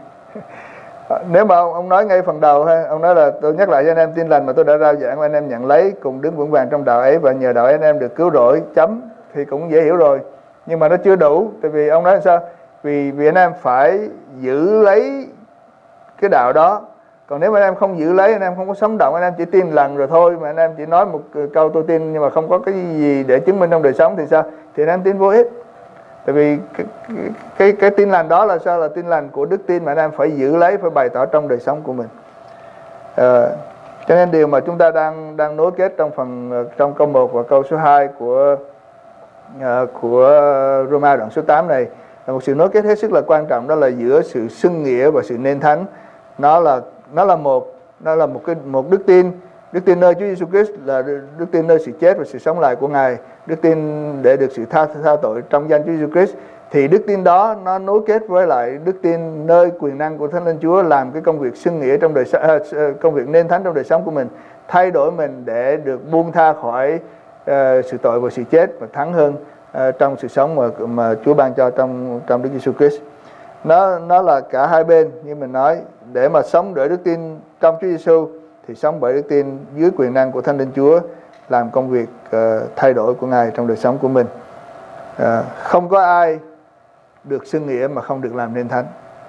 Nếu mà ông, ông nói ngay phần đầu ha, ông nói là tôi nhắc lại cho anh em tin lành mà tôi đã rao giảng và anh em nhận lấy, cùng đứng vững vàng trong đạo ấy, và nhờ đạo ấy anh em được cứu rỗi, chấm, thì cũng dễ hiểu rồi. Nhưng mà nó chưa đủ, tại vì ông nói sao? Vì vì anh em phải giữ lấy cái đạo đó. Còn nếu mà anh em không giữ lấy, anh em không có sống động, anh em chỉ tin lần rồi thôi, mà anh em chỉ nói một câu tôi tin nhưng mà không có cái gì để chứng minh trong đời sống thì sao? Thì anh em tin vô ích. Tại vì cái, cái, cái, cái tin lành đó là sao? Là tin lành của đức tin mà anh em phải giữ lấy, phải bày tỏ trong đời sống của mình. À, cho nên điều mà chúng ta đang đang nối kết trong phần trong câu một và câu số hai của uh, của Roma đoạn số tám này là một sự nối kết hết sức là quan trọng, đó là giữa sự xưng nghĩa và sự nên thánh. Nó là nó là một nó là một cái một đức tin. Đức tin nơi Chúa Giêsu Christ là đức tin nơi sự chết và sự sống lại của Ngài, đức tin để được sự tha tha tội trong danh Chúa Giêsu Christ. Thì đức tin đó nó nối kết với lại đức tin nơi quyền năng của Thánh Linh Chúa làm cái công việc xưng nghĩa trong đời à, công việc nên thánh trong đời sống của mình, thay đổi mình để được buông tha khỏi uh, sự tội và sự chết và thắng hơn uh, trong sự sống mà mà Chúa ban cho trong trong Đức Giêsu Christ. Nó nó là cả hai bên, như mình nói, để mà sống bởi đức tin trong Chúa Giêsu thì sống bởi đức tin dưới quyền năng của Thánh Linh Chúa làm công việc uh, thay đổi của Ngài trong đời sống của mình. Uh, không có ai được xưng nghĩa mà không được làm nên thánh.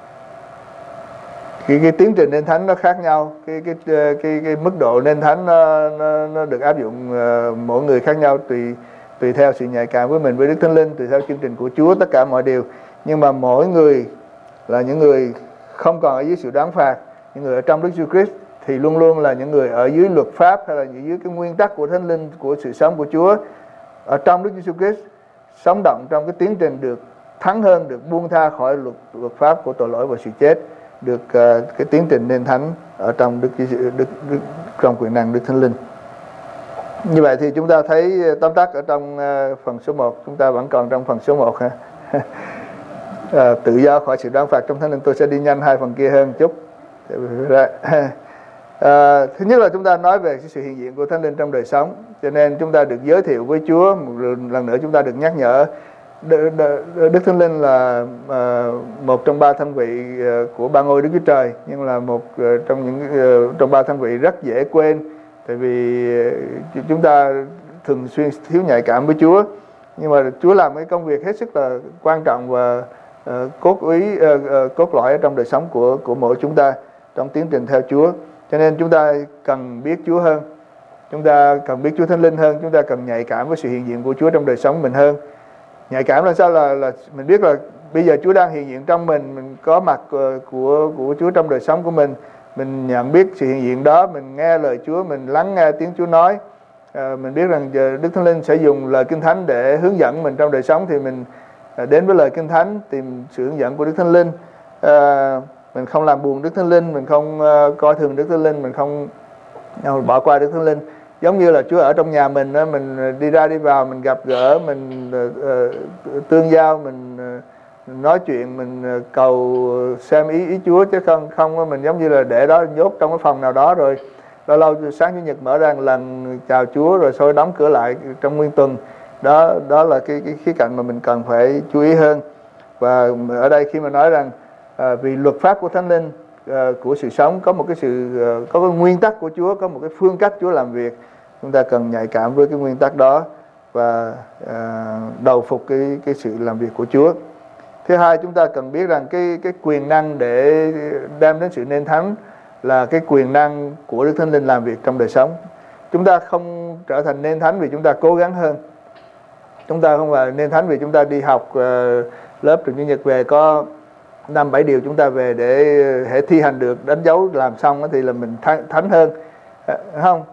Cái, cái tiến trình nên thánh nó khác nhau, cái cái cái cái mức độ nên thánh nó nó, nó được áp dụng uh, mỗi người khác nhau, tùy tùy theo sự nhạy cảm với mình với Đức Thánh Linh, tùy theo chương trình của Chúa, tất cả mọi điều. Nhưng mà mỗi người là những người không còn ở dưới sự đoán phạt, những người ở trong Đức Giêsu Christ thì luôn luôn là những người ở dưới luật pháp hay là dưới cái nguyên tắc của Thánh Linh, của sự sống của Chúa. Ở trong Đức Giêsu Christ sống động trong cái tiến trình được thắng hơn, được buông tha khỏi luật luật pháp của tội lỗi và sự chết, được uh, cái tiến trình nên thánh ở trong Đức, Đức, Đức, Đức trong quyền năng Đức Thánh Linh. Như vậy thì chúng ta thấy tóm tắt ở trong uh, phần số một, chúng ta vẫn còn trong phần số một ha. uh, tự do khỏi sự đoán phạt trong Thánh Linh. Tôi sẽ đi nhanh hai phần kia hơn chút. À, thứ nhất là chúng ta nói về sự hiện diện của Thánh Linh trong đời sống, cho nên chúng ta được giới thiệu với Chúa một lần nữa, chúng ta được nhắc nhở Đức Thánh Linh là uh, một trong ba thân vị uh, của ba ngôi Đức Chúa Trời, nhưng là một uh, trong những uh, trong ba thân vị rất dễ quên, tại vì uh, chúng ta thường xuyên thiếu nhạy cảm với Chúa. Nhưng mà Chúa làm cái công việc hết sức là quan trọng và uh, cốt úy uh, uh, cốt lõi ở trong đời sống của của mỗi chúng ta trong tiến trình theo Chúa. Cho nên chúng ta cần biết Chúa hơn, chúng ta cần biết Chúa Thánh Linh hơn, chúng ta cần nhạy cảm với sự hiện diện của Chúa trong đời sống mình hơn. Nhạy cảm là sao? Là là mình biết là bây giờ Chúa đang hiện diện trong mình, mình có mặt của của Chúa trong đời sống của mình, mình nhận biết sự hiện diện đó, mình nghe lời Chúa, mình lắng nghe tiếng Chúa nói. À, mình biết rằng Đức Thánh Linh sẽ dùng lời Kinh Thánh để hướng dẫn mình trong đời sống, thì mình đến với lời Kinh Thánh tìm sự hướng dẫn của Đức Thánh Linh. À, mình không làm buồn Đức Thánh Linh, mình không uh, coi thường Đức Thánh Linh, mình không uh, bỏ qua Đức Thánh Linh. Giống như là Chúa ở trong nhà mình, uh, mình đi ra đi vào, mình gặp gỡ, mình uh, uh, tương giao, mình uh, nói chuyện, mình uh, cầu xem ý ý Chúa, chứ không không mình giống như là để đó nhốt trong cái phòng nào đó, rồi lâu lâu sáng chủ nhật mở ra một lần chào Chúa rồi sau đóng cửa lại trong nguyên tuần. Đó đó là cái cái khía cạnh mà mình cần phải chú ý hơn. Và ở đây khi mà nói rằng À, vì luật pháp của Thánh Linh à, của sự sống có một cái sự à, có cái nguyên tắc của Chúa, có một cái phương cách Chúa làm việc, chúng ta cần nhạy cảm với cái nguyên tắc đó và à, đầu phục cái cái sự làm việc của Chúa. Thứ hai, chúng ta cần biết rằng cái cái quyền năng để đem đến sự nên thánh là cái quyền năng của Đức Thánh Linh làm việc trong đời sống. Chúng ta không trở thành nên thánh vì chúng ta cố gắng hơn, chúng ta không phải nên thánh vì chúng ta đi học uh, lớp trường chủ nhật về có năm bảy điều chúng ta về để hệ thi hành được, đánh dấu làm xong thì là mình thánh, thánh hơn, à, không?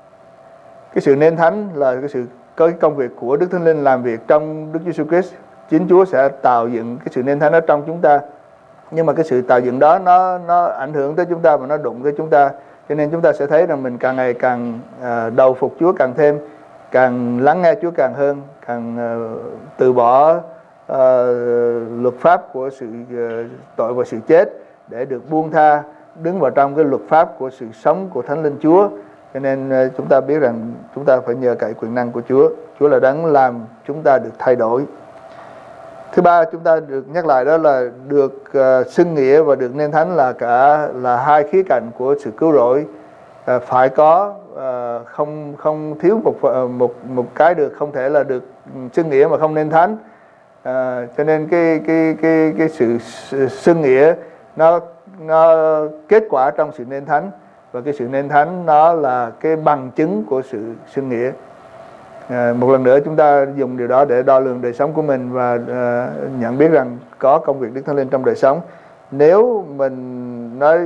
Cái sự nên thánh là cái sự có cái công việc của Đức Thánh Linh làm việc trong Đức Giêsu Christ. Chính Chúa sẽ tạo dựng cái sự nên thánh ở trong chúng ta, nhưng mà cái sự tạo dựng đó nó nó ảnh hưởng tới chúng ta và nó đụng tới chúng ta, cho nên chúng ta sẽ thấy rằng mình càng ngày càng à, đầu phục Chúa càng thêm, càng lắng nghe Chúa càng hơn, càng à, từ bỏ Uh, luật pháp của sự uh, tội và sự chết để được buông tha đứng vào trong cái luật pháp của sự sống của Thánh Linh Chúa. Cho nên uh, chúng ta biết rằng chúng ta phải nhờ cậy quyền năng của Chúa. Chúa là đấng làm chúng ta được thay đổi. Thứ ba, chúng ta được nhắc lại đó là được uh, xưng nghĩa và được nên thánh là cả là hai khía cạnh của sự cứu rỗi. Uh, phải có uh, không không thiếu một một một cái được, không thể là được xưng nghĩa mà không nên thánh. À, cho nên cái cái cái cái sự xưng nghĩa nó nó kết quả trong sự nên thánh, và cái sự nên thánh nó là cái bằng chứng của sự xưng nghĩa. À, một lần nữa chúng ta dùng điều đó để đo lường đời sống của mình và à, nhận biết rằng có công việc Đức Thánh Linh trong đời sống. Nếu mình nói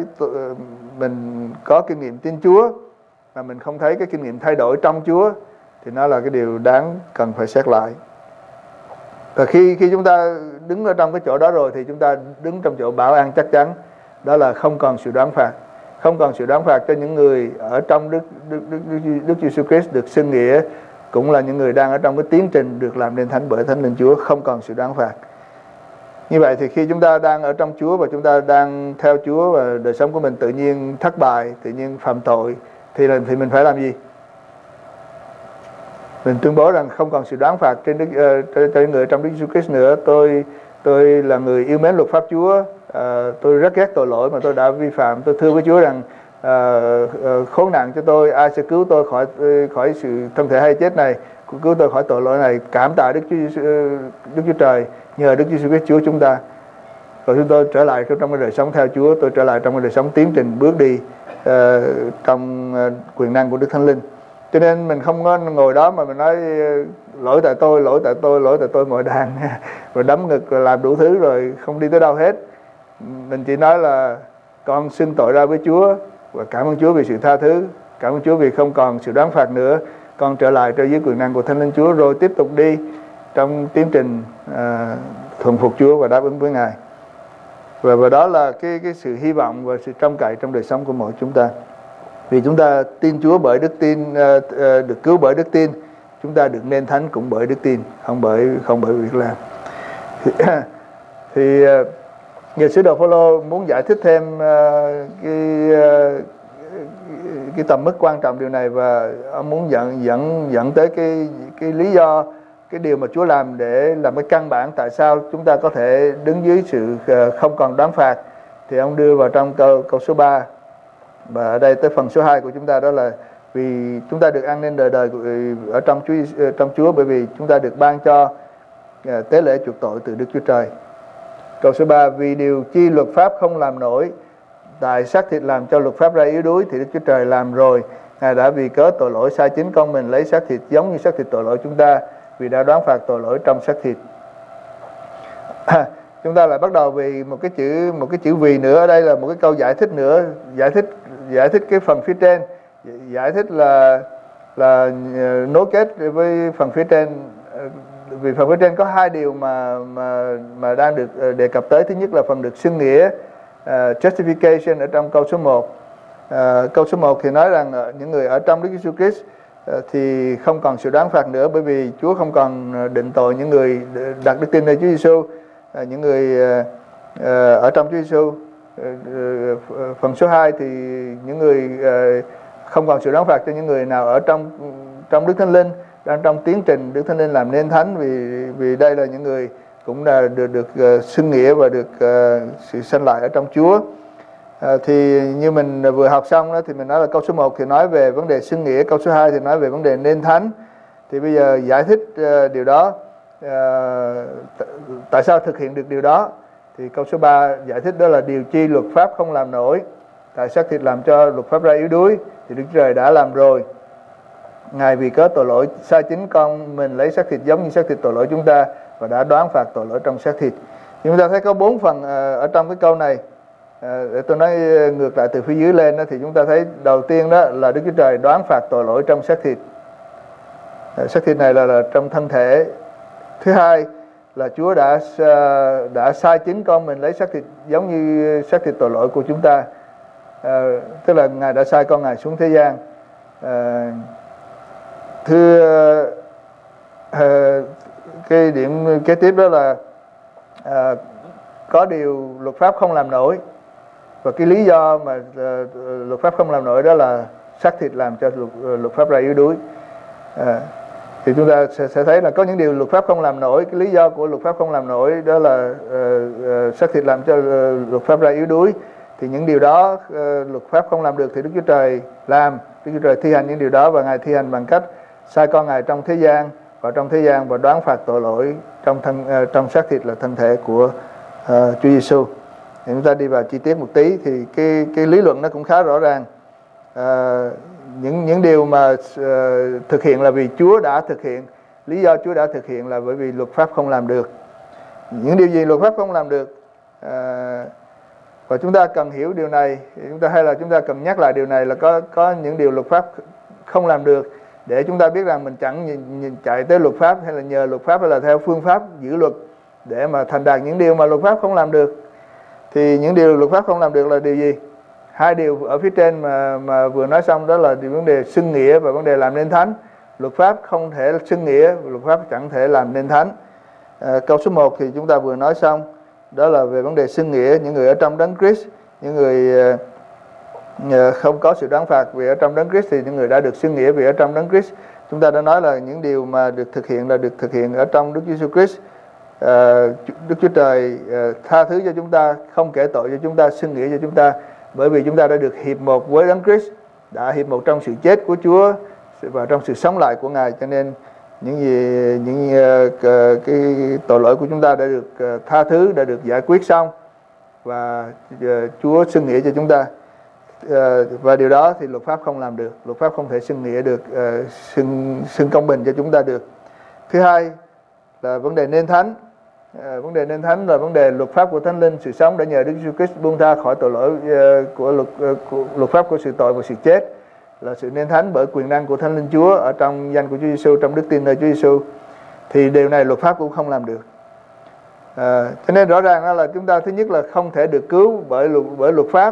mình có kinh nghiệm tin Chúa mà mình không thấy cái kinh nghiệm thay đổi trong Chúa thì nó là cái điều đáng cần phải xét lại. Và khi khi chúng ta đứng ở trong cái chỗ đó rồi thì chúng ta đứng trong chỗ bảo an chắc chắn, đó là không còn sự đoán phạt, không còn sự đoán phạt cho những người ở trong Đức Đức Đức Đức, Đức Jesus Christ được xưng nghĩa, cũng là những người đang ở trong cái tiến trình được làm nên thánh bởi Thánh Linh Chúa, không còn sự đoán phạt. Như vậy thì khi chúng ta đang ở trong Chúa và chúng ta đang theo Chúa và đời sống của mình tự nhiên thất bại, tự nhiên phạm tội, thì là thì mình phải làm gì? Mình tuyên bố rằng không còn sự đoán phạt trên Đức uh, cho, cho những người trong Đức Jesus Christ nữa. Tôi tôi là người yêu mến luật pháp Chúa, uh, tôi rất ghét tội lỗi mà tôi đã vi phạm. Tôi thưa với Chúa rằng uh, uh, khốn nạn cho tôi, ai sẽ cứu tôi khỏi uh, khỏi sự thân thể hay chết này, cứu tôi khỏi tội lỗi này. Cảm tạ Đức Chúa, uh, Đức Chúa Trời, nhờ Đức Jesus Christ Chúa chúng ta. Rồi chúng tôi trở lại trong cái đời sống theo Chúa, tôi trở lại trong cái đời sống tiến trình bước đi uh, trong uh, quyền năng của Đức Thánh Linh. Cho nên mình không có ngồi đó mà mình nói lỗi tại tôi, lỗi tại tôi, lỗi tại tôi mọi đàn rồi đấm ngực rồi làm đủ thứ rồi không đi tới đâu hết. Mình chỉ nói là con xưng tội ra với Chúa và cảm ơn Chúa vì sự tha thứ, cảm ơn Chúa vì không còn sự đoán phạt nữa. Con trở lại cho dưới quyền năng của Thánh Linh Chúa rồi tiếp tục đi trong tiến trình à, thuần phục Chúa và đáp ứng với Ngài. Và, và đó là cái, cái sự hy vọng và sự trông cậy trong đời sống của mỗi chúng ta. Vì chúng ta tin Chúa bởi đức tin, uh, uh, được cứu bởi đức tin, chúng ta được nên thánh cũng bởi đức tin, không bởi không bởi việc làm. Thì, thì uh, nhà sứ đồ Phaolô muốn giải thích thêm uh, cái uh, cái tầm mức quan trọng điều này, và ông muốn dẫn dẫn dẫn tới cái cái lý do, cái điều mà Chúa làm để làm cái căn bản tại sao chúng ta có thể đứng dưới sự uh, không còn đoán phạt. Thì ông đưa vào trong câu câu số ba. Và ở đây tới phần số hai của chúng ta, đó là vì chúng ta được an ninh đời đời ở trong Chúa, trong Chúa bởi vì chúng ta được ban cho tế lễ chuộc tội từ Đức Chúa Trời. Câu số ba: vì điều chi luật pháp không làm nổi, tại xác thịt làm cho luật pháp ra yếu đuối, thì Đức Chúa Trời làm rồi. Ngài đã vì cớ tội lỗi sai chính con mình lấy xác thịt giống như xác thịt tội lỗi chúng ta, vì đã đoán phạt tội lỗi trong xác thịt. Chúng ta lại bắt đầu vì một cái chữ một cái chữ vì nữa. Ở đây là một cái câu giải thích nữa, giải thích giải thích cái phần phía trên, giải thích là là nối kết với phần phía trên. Vì phần phía trên có hai điều mà mà mà đang được đề cập tới. Thứ nhất là phần được xưng nghĩa, uh, justification ở trong câu số một. Uh, câu số một thì nói rằng uh, những người ở trong Đức Giêsu Christ uh, thì không còn sự đoán phạt nữa, bởi vì Chúa không còn định tội những người đặt đức tin nơi Chúa Giêsu. À, những người uh, uh, ở trong Chúa Giêsu. Uh, uh, phần số hai thì những người uh, không còn sự đoán phạt cho những người nào ở trong trong Đức Thánh Linh, đang trong tiến trình Đức Thánh Linh làm nên thánh, vì vì đây là những người cũng là được được uh, xưng nghĩa và được uh, sự sanh lại ở trong Chúa. Uh, thì như mình vừa học xong đó, thì mình nói là câu số một thì nói về vấn đề xưng nghĩa, câu số hai thì nói về vấn đề nên thánh. Thì bây giờ giải thích uh, điều đó. Uh, tại sao thực hiện được điều đó, thì câu số ba giải thích đó là điều chi luật pháp không làm nổi, tại xác thịt làm cho luật pháp ra yếu đuối, thì Đức Trời đã làm rồi. Ngài vì cớ tội lỗi sai chính con mình lấy xác thịt giống như xác thịt tội lỗi chúng ta, và đã đoán phạt tội lỗi trong xác thịt. Chúng ta thấy có bốn phần uh, ở trong cái câu này. Uh, để tôi nói ngược lại từ phía dưới lên đó, thì chúng ta thấy đầu tiên đó là Đức Chúa Trời đoán phạt tội lỗi trong xác thịt. Uh, xác thịt này là, là trong thân thể. Thứ hai là Chúa đã đã sai chính con mình lấy xác thịt giống như xác thịt tội lỗi của chúng ta. À, tức là Ngài đã sai con Ngài xuống thế gian. À, thứ à, cái điểm kế tiếp đó là à, có điều luật pháp không làm nổi, và cái lý do mà à, luật pháp không làm nổi đó là xác thịt làm cho luật, luật pháp ra yếu đuối. À, thì chúng ta sẽ, sẽ thấy là có những điều luật pháp không làm nổi. Cái lý do của luật pháp không làm nổi đó là uh, uh, xác thịt làm cho uh, luật pháp ra yếu đuối. Thì những điều đó uh, luật pháp không làm được thì Đức Chúa Trời làm. Đức Chúa Trời thi hành những điều đó, và Ngài thi hành bằng cách sai con Ngài trong thế gian, vào trong thế gian và đoán phạt tội lỗi trong thân uh, trong xác thịt là thân thể của uh, Chúa Giêsu. Thì chúng ta đi vào chi tiết một tí, thì cái cái lý luận nó cũng khá rõ ràng. Uh, những những điều mà uh, thực hiện là vì Chúa đã thực hiện. Lý do Chúa đã thực hiện là bởi vì luật pháp không làm được. Những điều gì luật pháp không làm được, uh, và chúng ta cần hiểu điều này. Chúng ta hay là chúng ta cần nhắc lại điều này là có có những điều luật pháp không làm được, để chúng ta biết rằng mình chẳng nhìn, nhìn chạy tới luật pháp hay là nhờ luật pháp hay là theo phương pháp giữ luật để mà thành đạt những điều mà luật pháp không làm được. Thì những điều luật pháp không làm được là điều gì? Hai điều ở phía trên mà mà vừa nói xong, đó là vấn đề xưng nghĩa và vấn đề làm nên thánh. Luật pháp không thể xưng nghĩa, luật pháp chẳng thể làm nên thánh. À, câu số một thì chúng ta vừa nói xong, đó là về vấn đề xưng nghĩa. Những người ở trong Đấng Christ, những người uh, không có sự đoán phạt vì ở trong Đấng Christ, thì những người đã được xưng nghĩa vì ở trong Đấng Christ. Chúng ta đã nói là những điều mà được thực hiện là được thực hiện ở trong Đức Giêsu Christ. Uh, Đức Chúa Trời uh, tha thứ cho chúng ta, không kể tội cho chúng ta, xưng nghĩa cho chúng ta, bởi vì chúng ta đã được hiệp một với Đấng Christ, đã hiệp một trong sự chết của Chúa và trong sự sống lại của Ngài. Cho nên những gì những uh, cái tội lỗi của chúng ta đã được uh, tha thứ, đã được giải quyết xong, và uh, Chúa xưng nghĩa cho chúng ta. Uh, và điều đó thì luật pháp không làm được. Luật pháp không thể xưng nghĩa được, uh, xưng, xưng công bình cho chúng ta được. Thứ hai là vấn đề nên thánh. À, vấn đề nên thánh là vấn đề luật pháp của Thánh Linh, sự sống đã nhờ Đức Giêsu Christ buông tha khỏi tội lỗi uh, của luật uh, của luật pháp của sự tội và sự chết, là sự nên thánh bởi quyền năng của Thánh Linh Chúa ở trong danh của Chúa Giêsu, trong đức tin nơi Chúa Giêsu. Thì điều này luật pháp cũng không làm được. À, cho nên rõ ràng là chúng ta thứ nhất là không thể được cứu bởi luật bởi luật pháp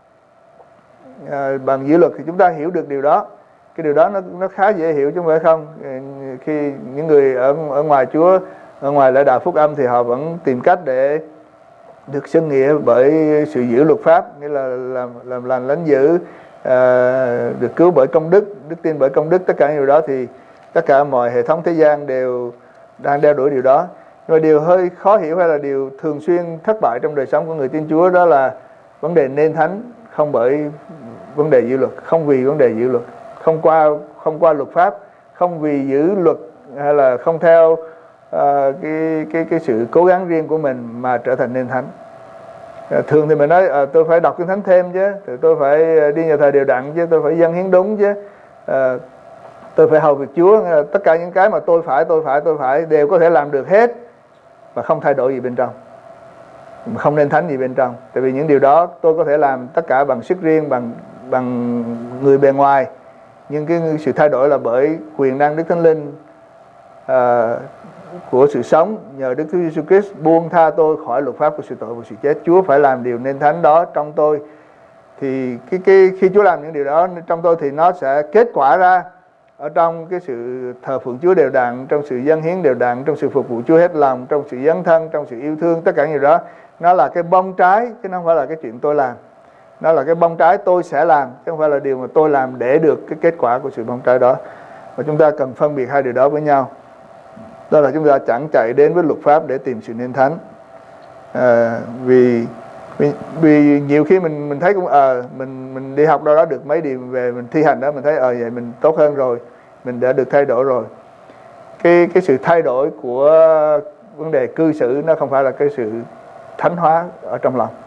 à, bằng giữ luật, thì chúng ta hiểu được điều đó. Cái điều đó nó nó khá dễ hiểu chứ không phải không. Khi những người ở ở ngoài Chúa, ở ngoài lễ đạo phúc âm, thì họ vẫn tìm cách để được xưng nghĩa bởi sự giữ luật pháp, nghĩa là làm làm lành lánh dữ, à, được cứu bởi công đức, đức tin bởi công đức. Tất cả điều đó thì tất cả mọi hệ thống thế gian đều đang đeo đuổi điều đó. Nhưng mà điều hơi khó hiểu hay là điều thường xuyên thất bại trong đời sống của người tin Chúa, đó là vấn đề nên thánh không bởi vấn đề giữ luật, không vì vấn đề giữ luật, không qua không qua luật pháp, không vì giữ luật hay là không theo uh, cái cái cái sự cố gắng riêng của mình mà trở thành nên thánh. Uh, thường thì mình nói uh, tôi phải đọc kinh thánh thêm chứ, thì tôi phải đi nhà thờ đều đặn chứ, tôi phải dâng hiến đúng chứ, uh, tôi phải hầu việc Chúa. Uh, tất cả những cái mà tôi phải tôi phải tôi phải đều có thể làm được hết và không thay đổi gì bên trong, không nên thánh gì bên trong. Tại vì những điều đó tôi có thể làm tất cả bằng sức riêng, bằng bằng người bề ngoài, nhưng cái sự thay đổi là bởi quyền năng Đức Thánh Linh uh, của sự sống, nhờ Đức Chúa Giêsu Christ buông tha tôi khỏi luật pháp của sự tội và sự chết. Chúa phải làm điều nên thánh đó trong tôi. Thì cái cái khi Chúa làm những điều đó trong tôi thì nó sẽ kết quả ra ở trong cái sự thờ phượng Chúa đều đặn, trong sự dâng hiến đều đặn, trong sự phục vụ Chúa hết lòng, trong sự dấn thân, trong sự yêu thương. Tất cả những điều đó nó là cái bông trái, chứ nó không phải là cái chuyện tôi làm. Nó là cái bông trái tôi sẽ làm, chứ không phải là điều mà tôi làm để được cái kết quả của sự bông trái đó. Và chúng ta cần phân biệt hai điều đó với nhau. Đó là chúng ta chẳng chạy đến với luật pháp để tìm sự nên thánh. À, vì, vì vì nhiều khi mình mình thấy cũng ờ à, mình mình đi học đâu đó được mấy điều về mình thi hành đó, mình thấy ờ à, vậy mình tốt hơn rồi, mình đã được thay đổi rồi. Cái cái sự thay đổi của vấn đề cư xử nó không phải là cái sự thánh hóa ở trong lòng.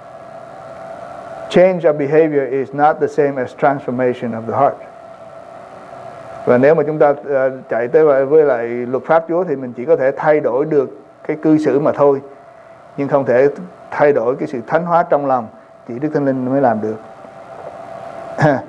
Change of behavior is not the same as transformation of the heart. Và nếu mà chúng ta uh, chạy tới với lại luật pháp Chúa thì mình chỉ có thể thay đổi được cái cư xử mà thôi, nhưng không thể thay đổi cái sự thánh hóa trong lòng. Chỉ Đức Thánh Linh mới làm được. uh,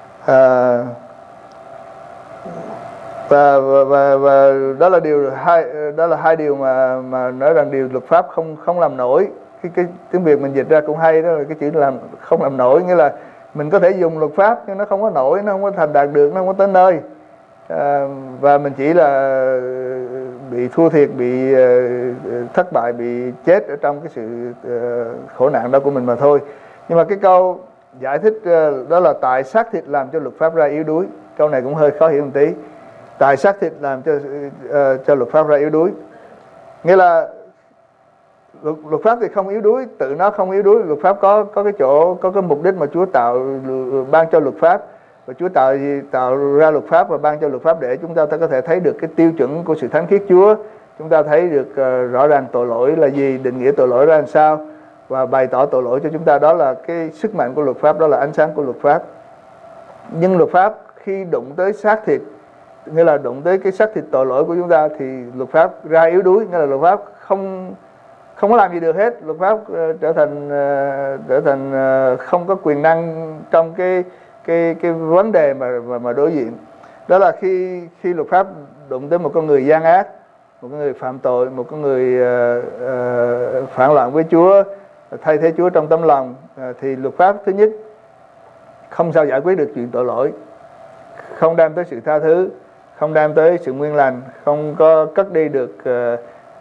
và, và, và, và đó là điều hai đó là hai điều mà mà nói rằng điều luật pháp không không làm nổi. Cái, cái tiếng Việt mình dịch ra cũng hay, đó là cái chữ làm không làm nổi, nghĩa là mình có thể dùng luật pháp nhưng nó không có nổi, nó không có thành đạt được, nó không có tới nơi, à, và mình chỉ là bị thua thiệt, bị uh, thất bại, bị chết ở trong cái sự uh, khổ nạn đó của mình mà thôi. Nhưng mà cái câu giải thích uh, đó là tại xác thịt làm cho luật pháp ra yếu đuối. Câu này cũng hơi khó hiểu một tí. Tại xác thịt làm cho uh, cho luật pháp ra yếu đuối, nghĩa là Luật, luật pháp thì không yếu đuối, tự nó không yếu đuối. Luật pháp có có cái chỗ, có cái mục đích mà Chúa tạo, ban cho luật pháp, và Chúa tạo tạo ra luật pháp và ban cho luật pháp để chúng ta có thể thấy được cái tiêu chuẩn của sự thánh khiết Chúa. Chúng ta thấy được uh, rõ ràng tội lỗi là gì, định nghĩa tội lỗi ra làm sao, và bày tỏ tội lỗi cho chúng ta. Đó là cái sức mạnh của luật pháp, đó là ánh sáng của luật pháp. Nhưng luật pháp khi đụng tới xác thịt, nghĩa là đụng tới cái xác thịt tội lỗi của chúng ta, thì luật pháp ra yếu đuối, nghĩa là luật pháp không không có làm gì được hết. Luật pháp uh, trở thành uh, trở thành uh, không có quyền năng trong cái cái cái vấn đề mà mà, mà đối diện. Đó là khi khi luật pháp đụng tới một con người gian ác, một con người phạm tội, một con người uh, uh, phản loạn với Chúa, thay thế Chúa trong tấm lòng, uh, thì luật pháp thứ nhất không sao giải quyết được chuyện tội lỗi, không đem tới sự tha thứ, không đem tới sự nguyên lành, không có cất đi được uh, uh,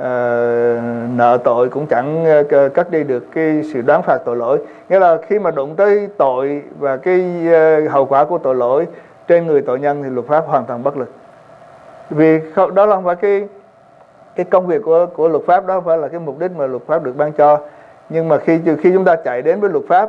nợ tội, cũng chẳng uh, cất đi được cái sự đoán phạt tội lỗi. Nghĩa là khi mà đụng tới tội và cái uh, hậu quả của tội lỗi trên người tội nhân thì luật pháp hoàn toàn bất lực. Vì đó là không phải cái cái công việc của của luật pháp, đó không phải là cái mục đích mà luật pháp được ban cho. Nhưng mà khi khi chúng ta chạy đến với luật pháp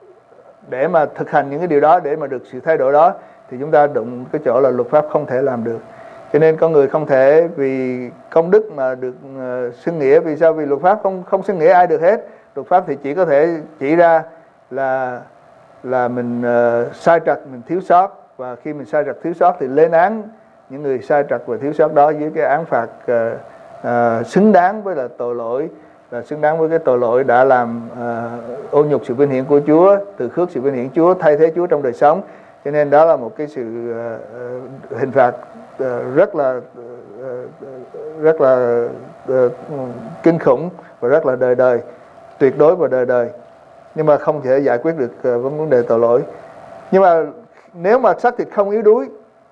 để mà thực hành những cái điều đó, để mà được sự thay đổi đó, thì chúng ta đụng cái chỗ là luật pháp không thể làm được. Cho nên con người không thể vì công đức mà được uh, xưng nghĩa. Vì sao? Vì luật pháp không không xưng nghĩa ai được hết. Luật pháp thì chỉ có thể chỉ ra là là mình uh, sai trật, mình thiếu sót, và khi mình sai trật thiếu sót thì lên án những người sai trật và thiếu sót đó với cái án phạt uh, uh, xứng đáng với là tội lỗi, là xứng đáng với cái tội lỗi đã làm uh, ô nhục sự vinh hiển của Chúa, từ khước sự vinh hiển Chúa, thay thế Chúa trong đời sống. Cho nên đó là một cái sự uh, uh, hình phạt uh, rất là uh, rất là uh, kinh khủng và rất là đời đời, tuyệt đối và đời đời, nhưng mà không thể giải quyết được uh, vấn đề tội lỗi. Nhưng mà nếu mà xác thịt không yếu đuối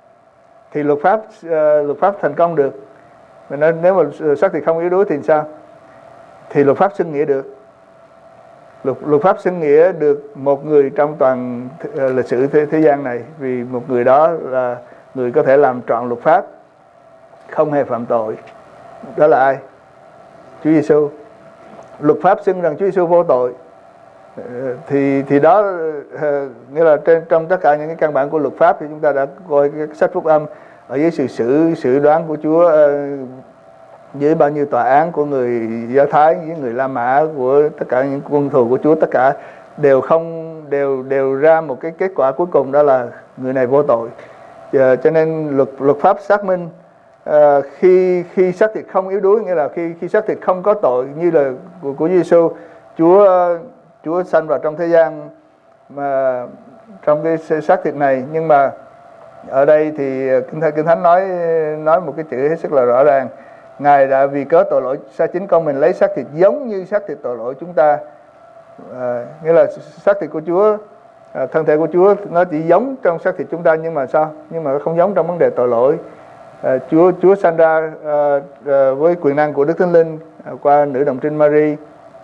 thì luật pháp uh, luật pháp thành công được. Mình nói nếu mà xác thịt không yếu đuối thì sao? Thì luật pháp xưng nghĩa được. Luật, luật pháp xưng nghĩa được một người trong toàn uh, lịch sử thế, thế gian này, vì một người đó là người có thể làm trọn luật pháp, không hề phạm tội. Đó là ai? Chúa Giêsu. Luật pháp xưng rằng Chúa Giêsu vô tội. Uh, thì thì đó uh, nghĩa là trên trong tất cả những cái căn bản của luật pháp thì chúng ta đã coi cái sách phúc âm ở dưới sự xử xử đoán của Chúa, uh, với bao nhiêu tòa án của người Do Thái, với người La Mã, của tất cả những quân thù của Chúa, tất cả đều không đều đều ra một cái kết quả cuối cùng, đó là người này vô tội. uh, cho nên luật luật pháp xác minh uh, khi khi xác thịt không yếu đuối, nghĩa là khi khi xác thịt không có tội như là của của Giêsu. Chúa Chúa sanh vào trong thế gian mà trong cái xác thịt này, nhưng mà ở đây thì Kinh Thánh, Kinh Thánh nói nói một cái chữ hết sức là rõ ràng: Ngài đã vì cớ tội lỗi sai chính con mình lấy xác thịt giống như xác thịt tội lỗi chúng ta. À, nghĩa là xác thịt của Chúa, à, thân thể của Chúa nó chỉ giống trong xác thịt chúng ta, nhưng mà sao? Nhưng mà không giống trong vấn đề tội lỗi. À, Chúa Chúa sanh ra à, à, với quyền năng của Đức Thánh Linh à, qua nữ đồng trinh Mary.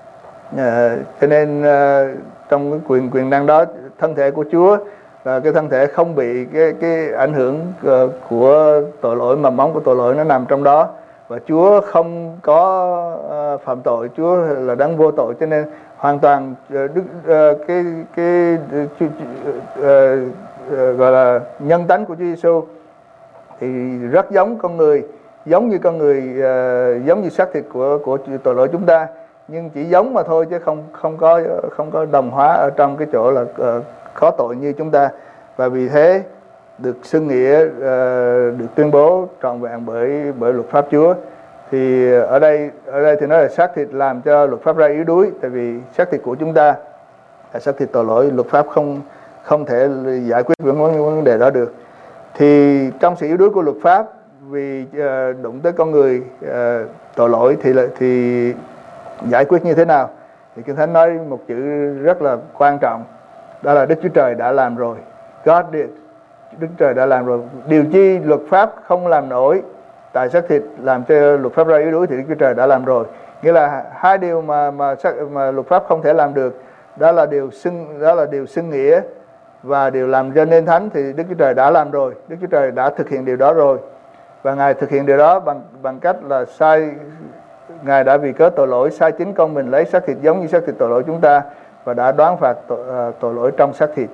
À, cho nên à, trong cái quyền quyền năng đó, thân thể của Chúa là cái thân thể không bị cái cái ảnh hưởng uh, của tội lỗi, mầm móng của tội lỗi nó nằm trong đó, và Chúa không có uh, phạm tội, Chúa là đấng vô tội. Cho nên hoàn toàn uh, đức uh, cái cái uh, uh, uh, gọi là nhân tánh của Chúa Giêsu thì rất giống con người, giống như con người, uh, giống như xác thịt của của tội lỗi chúng ta, nhưng chỉ giống mà thôi, chứ không không có không có đồng hóa ở trong cái chỗ là uh, có tội như chúng ta. Và vì thế được xưng nghĩa, uh, được tuyên bố trọn vẹn bởi bởi luật pháp Chúa. Thì ở đây ở đây thì nói là xác thịt làm cho luật pháp ra yếu đuối, tại vì xác thịt của chúng ta là xác thịt tội lỗi, luật pháp không không thể giải quyết vấn vấn đề đó được. Thì trong sự yếu đuối của luật pháp, vì uh, đụng tới con người uh, tội lỗi thì là thì giải quyết như thế nào? Thì Kinh Thánh nói một chữ rất là quan trọng, đó là Đức Chúa Trời đã làm rồi. God did. Đức Trời đã làm rồi. Điều chi luật pháp không làm nổi tại xác thịt làm cho luật pháp ra yếu đuối thì Đức Chúa Trời đã làm rồi. Nghĩa là hai điều mà mà mà luật pháp không thể làm được, đó là điều xưng đó là điều xưng nghĩa và điều làm cho nên thánh, thì Đức Chúa Trời đã làm rồi. Đức Chúa Trời đã thực hiện điều đó rồi, và Ngài thực hiện điều đó bằng bằng cách là sai Ngài đã vì cớ tội lỗi sai chính con mình lấy xác thịt giống như xác thịt tội lỗi chúng ta, và đã đoán phạt tội, uh, tội lỗi trong xác thịt.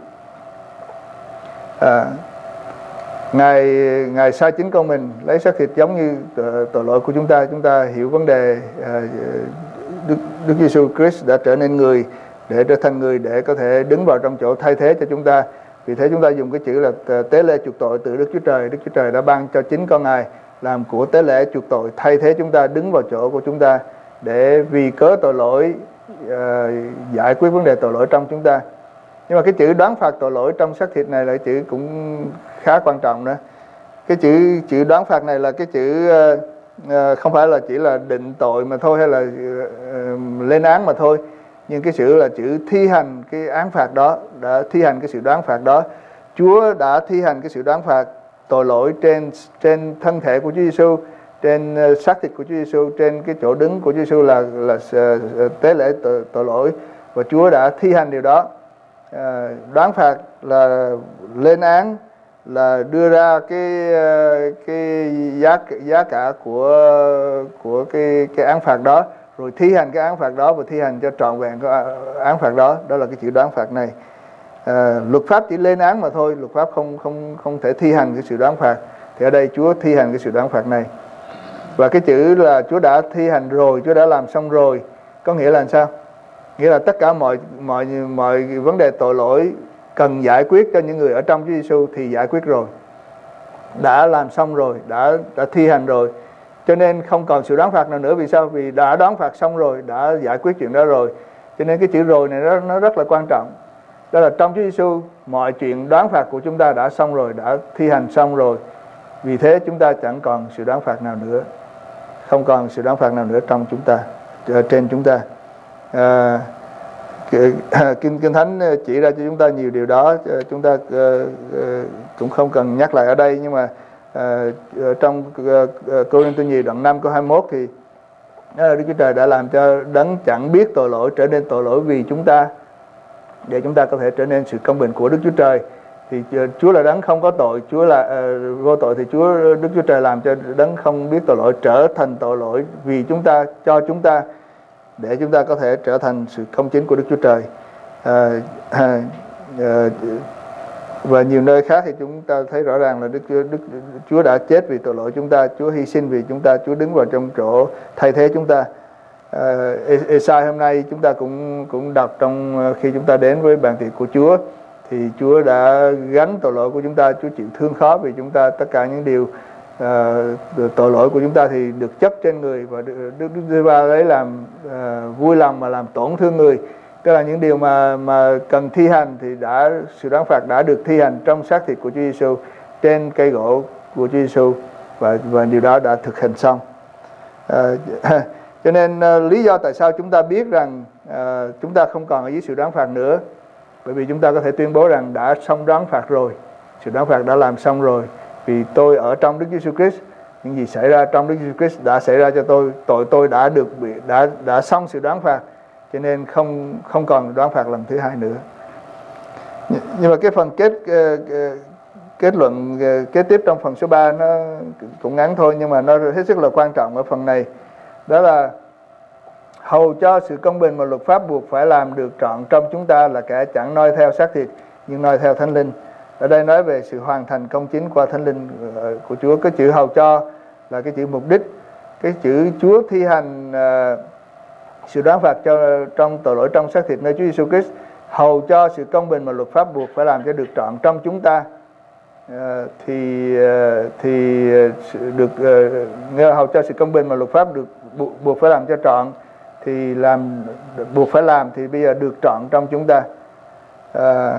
À, Ngài Ngài sai chính con mình lấy xác thịt giống như tội, tội lỗi của chúng ta. Chúng ta hiểu vấn đề uh, Đức Đức Giêsu Christ đã trở nên người để trở thành người để có thể đứng vào trong chỗ thay thế cho chúng ta. Vì thế chúng ta dùng cái chữ là tế lễ chuộc tội từ Đức Chúa Trời. Đức Chúa Trời đã ban cho chính con Ngài làm của tế lễ chuộc tội, thay thế chúng ta, đứng vào chỗ của chúng ta để vì cớ tội lỗi uh, giải quyết vấn đề tội lỗi trong chúng ta. Nhưng mà cái chữ đoán phạt tội lỗi trong xác thịt này là chữ cũng khá quan trọng đó. Cái chữ chữ đoán phạt này là cái chữ uh, không phải là chỉ là định tội mà thôi, hay là uh, lên án mà thôi, nhưng cái chữ là chữ thi hành cái án phạt đó, đã thi hành cái sự đoán phạt đó. Chúa đã thi hành cái sự đoán phạt tội lỗi trên trên thân thể của Chúa Giêsu, trên uh, xác thịt của Chúa Giêsu, trên cái chỗ đứng của Chúa Giêsu là là uh, tế lễ tội, tội lỗi, và Chúa đã thi hành điều đó. Uh, đoán phạt là lên án, là đưa ra cái cái giá giá cả của của cái cái án phạt đó, rồi thi hành cái án phạt đó và thi hành cho trọn vẹn cái án phạt đó. Đó là cái chữ đoán phạt này. À, luật pháp chỉ lên án mà thôi, luật pháp không không không thể thi hành cái sự đoán phạt. Thì ở đây Chúa thi hành cái sự đoán phạt này. Và cái chữ là Chúa đã thi hành rồi, Chúa đã làm xong rồi, có nghĩa là sao? Nghĩa là tất cả mọi mọi mọi vấn đề tội lỗi cần giải quyết cho những người ở trong Chúa Giêsu thì giải quyết rồi, đã làm xong rồi, đã đã thi hành rồi, cho nên không còn sự đoán phạt nào nữa. Vì sao? Vì đã đoán phạt xong rồi, đã giải quyết chuyện đó rồi. Cho nên cái chữ rồi này nó, nó rất là quan trọng. Đó là trong Chúa Giêsu mọi chuyện đoán phạt của chúng ta đã xong rồi, đã thi hành xong rồi. Vì thế chúng ta chẳng còn sự đoán phạt nào nữa, không còn sự đoán phạt nào nữa trong chúng ta, trên chúng ta. À, Kinh Kinh Thánh chỉ ra cho chúng ta nhiều điều đó, chúng ta cũng không cần nhắc lại ở đây. Nhưng mà trong Cô-rinh-tô nhì đoạn năm câu hai mươi mốt thì Đức Chúa Trời đã làm cho đấng chẳng biết tội lỗi trở nên tội lỗi vì chúng ta, để chúng ta có thể trở nên sự công bình của Đức Chúa Trời. Thì Chúa là đấng không có tội, Chúa là uh, vô tội, thì Chúa Đức Chúa Trời làm cho đấng không biết tội lỗi trở thành tội lỗi vì chúng ta, cho chúng ta, để chúng ta có thể trở thành sự công chính của Đức Chúa Trời. À, à, à, và nhiều nơi khác thì chúng ta thấy rõ ràng là Đức, Đức, Đức Chúa đã chết vì tội lỗi chúng ta, Chúa hy sinh vì chúng ta, Chúa đứng vào trong chỗ thay thế chúng ta. À, Ê-sai hôm nay chúng ta cũng cũng đọc trong khi chúng ta đến với bàn tiệc của Chúa, thì Chúa đã gánh tội lỗi của chúng ta, Chúa chịu thương khó vì chúng ta. Tất cả những điều uh, tội lỗi của chúng ta thì được chất trên người, và Đức Đức Giê-hô-va lấy làm uh, vui lòng mà làm tổn thương người. Tức là những điều mà mà cần thi hành thì đã, sự đoán phạt đã được thi hành trong xác thịt của Chúa Giêsu, trên cây gỗ của Chúa Giêsu, và và điều đó đã thực hành xong. Uh, cho nên uh, lý do tại sao chúng ta biết rằng uh, chúng ta không còn ở dưới sự đoán phạt nữa, bởi vì chúng ta có thể tuyên bố rằng đã xong đoán phạt rồi, sự đoán phạt đã làm xong rồi. Vì tôi ở trong Đức Giêsu Christ, những gì xảy ra trong Đức Giêsu Christ đã xảy ra cho tôi, tội tôi đã được bị đã đã xong sự đoán phạt, cho nên không không còn đoán phạt lần thứ hai nữa. Nhưng mà cái phần kết kết luận kế tiếp trong phần số ba nó cũng ngắn thôi, nhưng mà nó hết sức là quan trọng ở phần này. Đó là hầu cho sự công bình mà luật pháp buộc phải làm được trọn trong chúng ta là kẻ chẳng noi theo xác thịt nhưng noi theo Thánh Linh. Ở đây nói về sự hoàn thành công chính qua Thánh Linh của Chúa. Cái chữ hầu cho là cái chữ mục đích. Cái chữ Chúa thi hành uh, sự đoán phạt cho trong tội lỗi trong xác thịt nơi Chúa Giêsu Christ, hầu cho sự công bình mà luật pháp buộc phải làm cho được trọn trong chúng ta. Uh, thì uh, thì được uh, hầu cho sự công bình mà luật pháp được buộc, buộc phải làm cho trọn, thì làm buộc phải làm thì bây giờ được trọn trong chúng ta. À,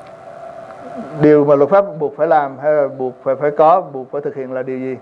điều mà luật pháp buộc phải làm hay là buộc phải phải có, buộc phải thực hiện là điều gì?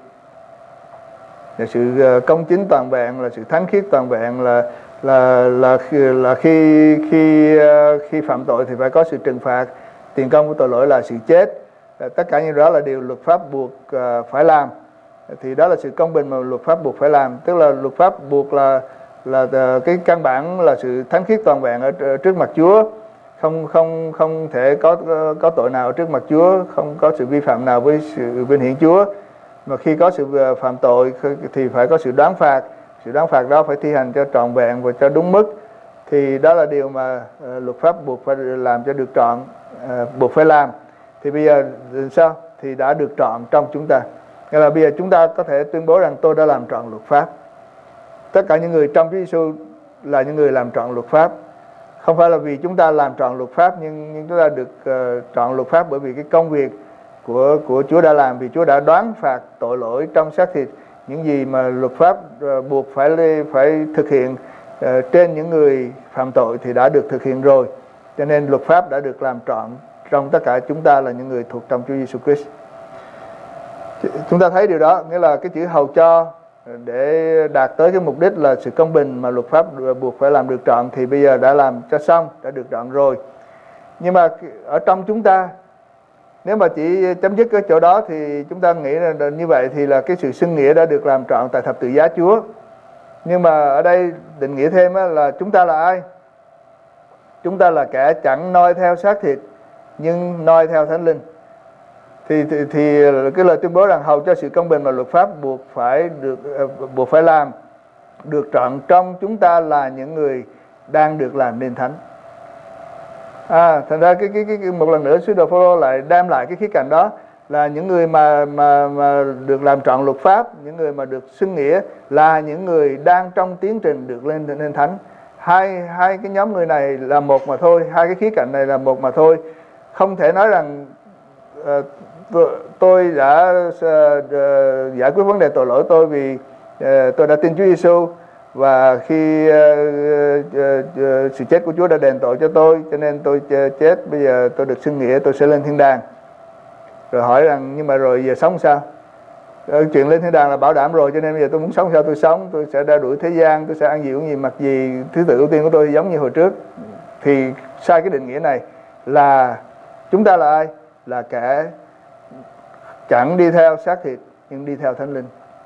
Là sự công chính toàn vẹn, là sự thánh khiết toàn vẹn, là là là là khi khi khi phạm tội thì phải có sự trừng phạt, tiền công của tội lỗi là sự chết. Tất cả những đó là điều luật pháp buộc phải làm. Thì đó là sự công bình mà luật pháp buộc phải làm. Tức là luật pháp buộc là là cái căn bản là sự thánh khiết toàn vẹn ở trước mặt Chúa, không không không thể có có tội nào ở trước mặt Chúa, không có sự vi phạm nào với sự vinh hiển Chúa. Mà khi có sự phạm tội thì phải có sự đoán phạt, sự đoán phạt đó phải thi hành cho trọn vẹn và cho đúng mức. Thì đó là điều mà uh, luật pháp buộc phải làm cho được trọn, uh, buộc phải làm. Thì bây giờ sao? Thì đã được trọn trong chúng ta. Nghĩa là bây giờ chúng ta có thể tuyên bố rằng tôi đã làm trọn luật pháp. Tất cả những người trong Chúa Giêsu là những người làm trọn luật pháp. Không phải là vì chúng ta làm trọn luật pháp, nhưng, nhưng chúng ta được uh, trọn luật pháp bởi vì cái công việc của của Chúa đã làm. Vì Chúa đã đoán phạt tội lỗi trong xác thịt, những gì mà luật pháp uh, buộc phải phải thực hiện uh, trên những người phạm tội thì đã được thực hiện rồi. Cho nên luật pháp đã được làm trọn trong tất cả chúng ta là những người thuộc trong Chúa Giêsu Christ. Chúng ta thấy điều đó, nghĩa là cái chữ hầu cho để đạt tới cái mục đích là sự công bình mà luật pháp buộc phải làm được trọn thì bây giờ đã làm cho xong, đã được trọn rồi. Nhưng mà ở trong chúng ta, nếu mà chỉ chấm dứt cái chỗ đó thì chúng ta nghĩ là như vậy thì là cái sự xưng nghĩa đã được làm trọn tại thập tự giá Chúa. Nhưng mà ở đây định nghĩa thêm là chúng ta là ai? Chúng ta là kẻ chẳng noi theo xác thịt nhưng noi theo Thánh Linh. Thì, thì, thì cái lời tuyên bố rằng hầu cho sự công bình mà luật pháp buộc phải được buộc phải làm được trọn trong chúng ta là những người đang được làm nên thánh. À, thành ra cái, cái, cái, một lần nữa sứ đồ Phao-lô lại đem lại cái khía cạnh đó là những người mà, mà, mà được làm trọn luật pháp, những người mà được xưng nghĩa là những người đang trong tiến trình được lên nên thánh. Hai, hai cái nhóm người này là một mà thôi, hai cái khía cạnh này là một mà thôi. Không thể nói rằng uh, tôi đã uh, giải quyết vấn đề tội lỗi tôi vì uh, tôi đã tin Chúa Giêsu và khi uh, uh, uh, sự chết của Chúa đã đền tội cho tôi, cho nên tôi chết, bây giờ tôi được xưng nghĩa, tôi sẽ lên thiên đàng. Rồi hỏi rằng nhưng mà rồi giờ sống sao? Uh, chuyện lên thiên đàng là bảo đảm rồi, cho nên bây giờ tôi muốn sống sao tôi sống, tôi sẽ đeo đuổi thế gian, tôi sẽ ăn gì uống gì mặc gì, thứ tự ưu tiên của tôi giống như hồi trước. Thì sai cái định nghĩa này là chúng ta là ai? Là kẻ chẳng đi theo xác thịt nhưng đi theo Thánh Linh,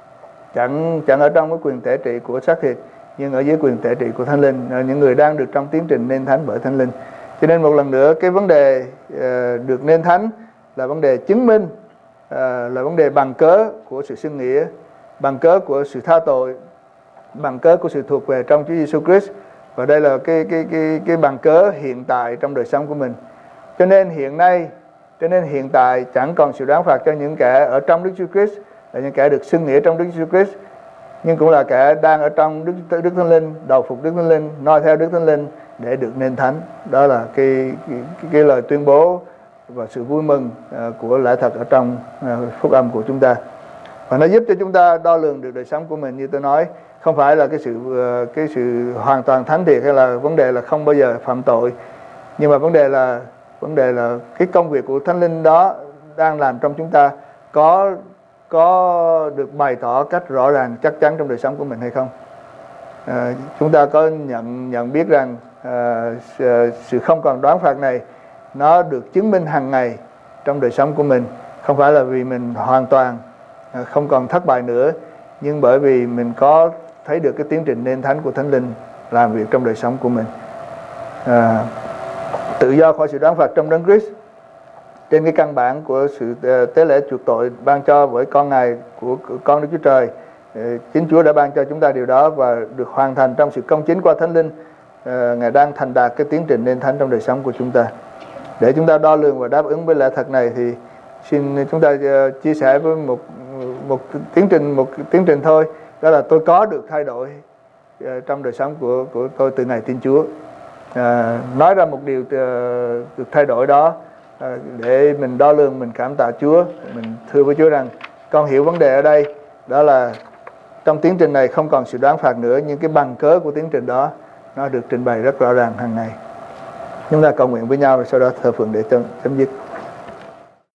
chẳng chẳng ở trong cái quyền tể trị của xác thịt nhưng ở dưới quyền tể trị của Thánh Linh, những người đang được trong tiến trình nên thánh bởi Thánh Linh. Cho nên một lần nữa cái vấn đề uh, được nên thánh là vấn đề chứng minh, uh, là vấn đề bằng cớ của sự xưng nghĩa, bằng cớ của sự tha tội, bằng cớ của sự thuộc về trong Chúa Giêsu Christ, và đây là cái cái cái cái bằng cớ hiện tại trong đời sống của mình. Cho nên hiện nay, cho nên hiện tại chẳng còn sự đoán phạt cho những kẻ ở trong Đức Chúa Christ, là những kẻ được xưng nghĩa trong Đức Chúa Christ, nhưng cũng là kẻ đang ở trong Đức Đức Thánh Linh, đầu phục Đức Thánh Linh, noi theo Đức Thánh Linh để được nên thánh. Đó là cái cái, cái, cái lời tuyên bố và sự vui mừng uh, của lẽ thật ở trong uh, phúc âm của chúng ta. Và nó giúp cho chúng ta đo lường được đời sống của mình, như tôi nói, không phải là cái sự uh, cái sự hoàn toàn thánh thiệt hay là vấn đề là không bao giờ phạm tội, nhưng mà vấn đề là vấn đề là cái công việc của Thánh Linh đó đang làm trong chúng ta có có được bày tỏ cách rõ ràng chắc chắn trong đời sống của mình hay không. À, chúng ta có nhận nhận biết rằng à, sự không còn đoán phạt này nó được chứng minh hàng ngày trong đời sống của mình, không phải là vì mình hoàn toàn à, không còn thất bại nữa, nhưng bởi vì mình có thấy được cái tiến trình nên thánh của Thánh Linh làm việc trong đời sống của mình. À, tự do khỏi sự đoán phạt trong Đấng Christ trên cái căn bản của sự tế lễ chuộc tội ban cho với con Ngài của con Đức Chúa Trời. Chính Chúa đã ban cho chúng ta điều đó và được hoàn thành trong sự công chính qua Thánh Linh. Ngài đang thành đạt cái tiến trình nên thánh trong đời sống của chúng ta. Để chúng ta đo lường và đáp ứng với lẽ thật này thì xin chúng ta chia sẻ với một một tiến trình một tiến trình thôi, đó là tôi có được thay đổi trong đời sống của của tôi từ ngày tin Chúa. À, nói ra một điều uh, được thay đổi đó uh, để mình đo lường, mình cảm tạ Chúa, mình thưa với Chúa rằng con hiểu vấn đề ở đây, đó là trong tiến trình này không còn sự đoán phạt nữa, nhưng cái bằng cớ của tiến trình đó nó được trình bày rất rõ ràng hàng ngày. Chúng ta cầu nguyện với nhau rồi sau đó thờ phượng để chấm dứt.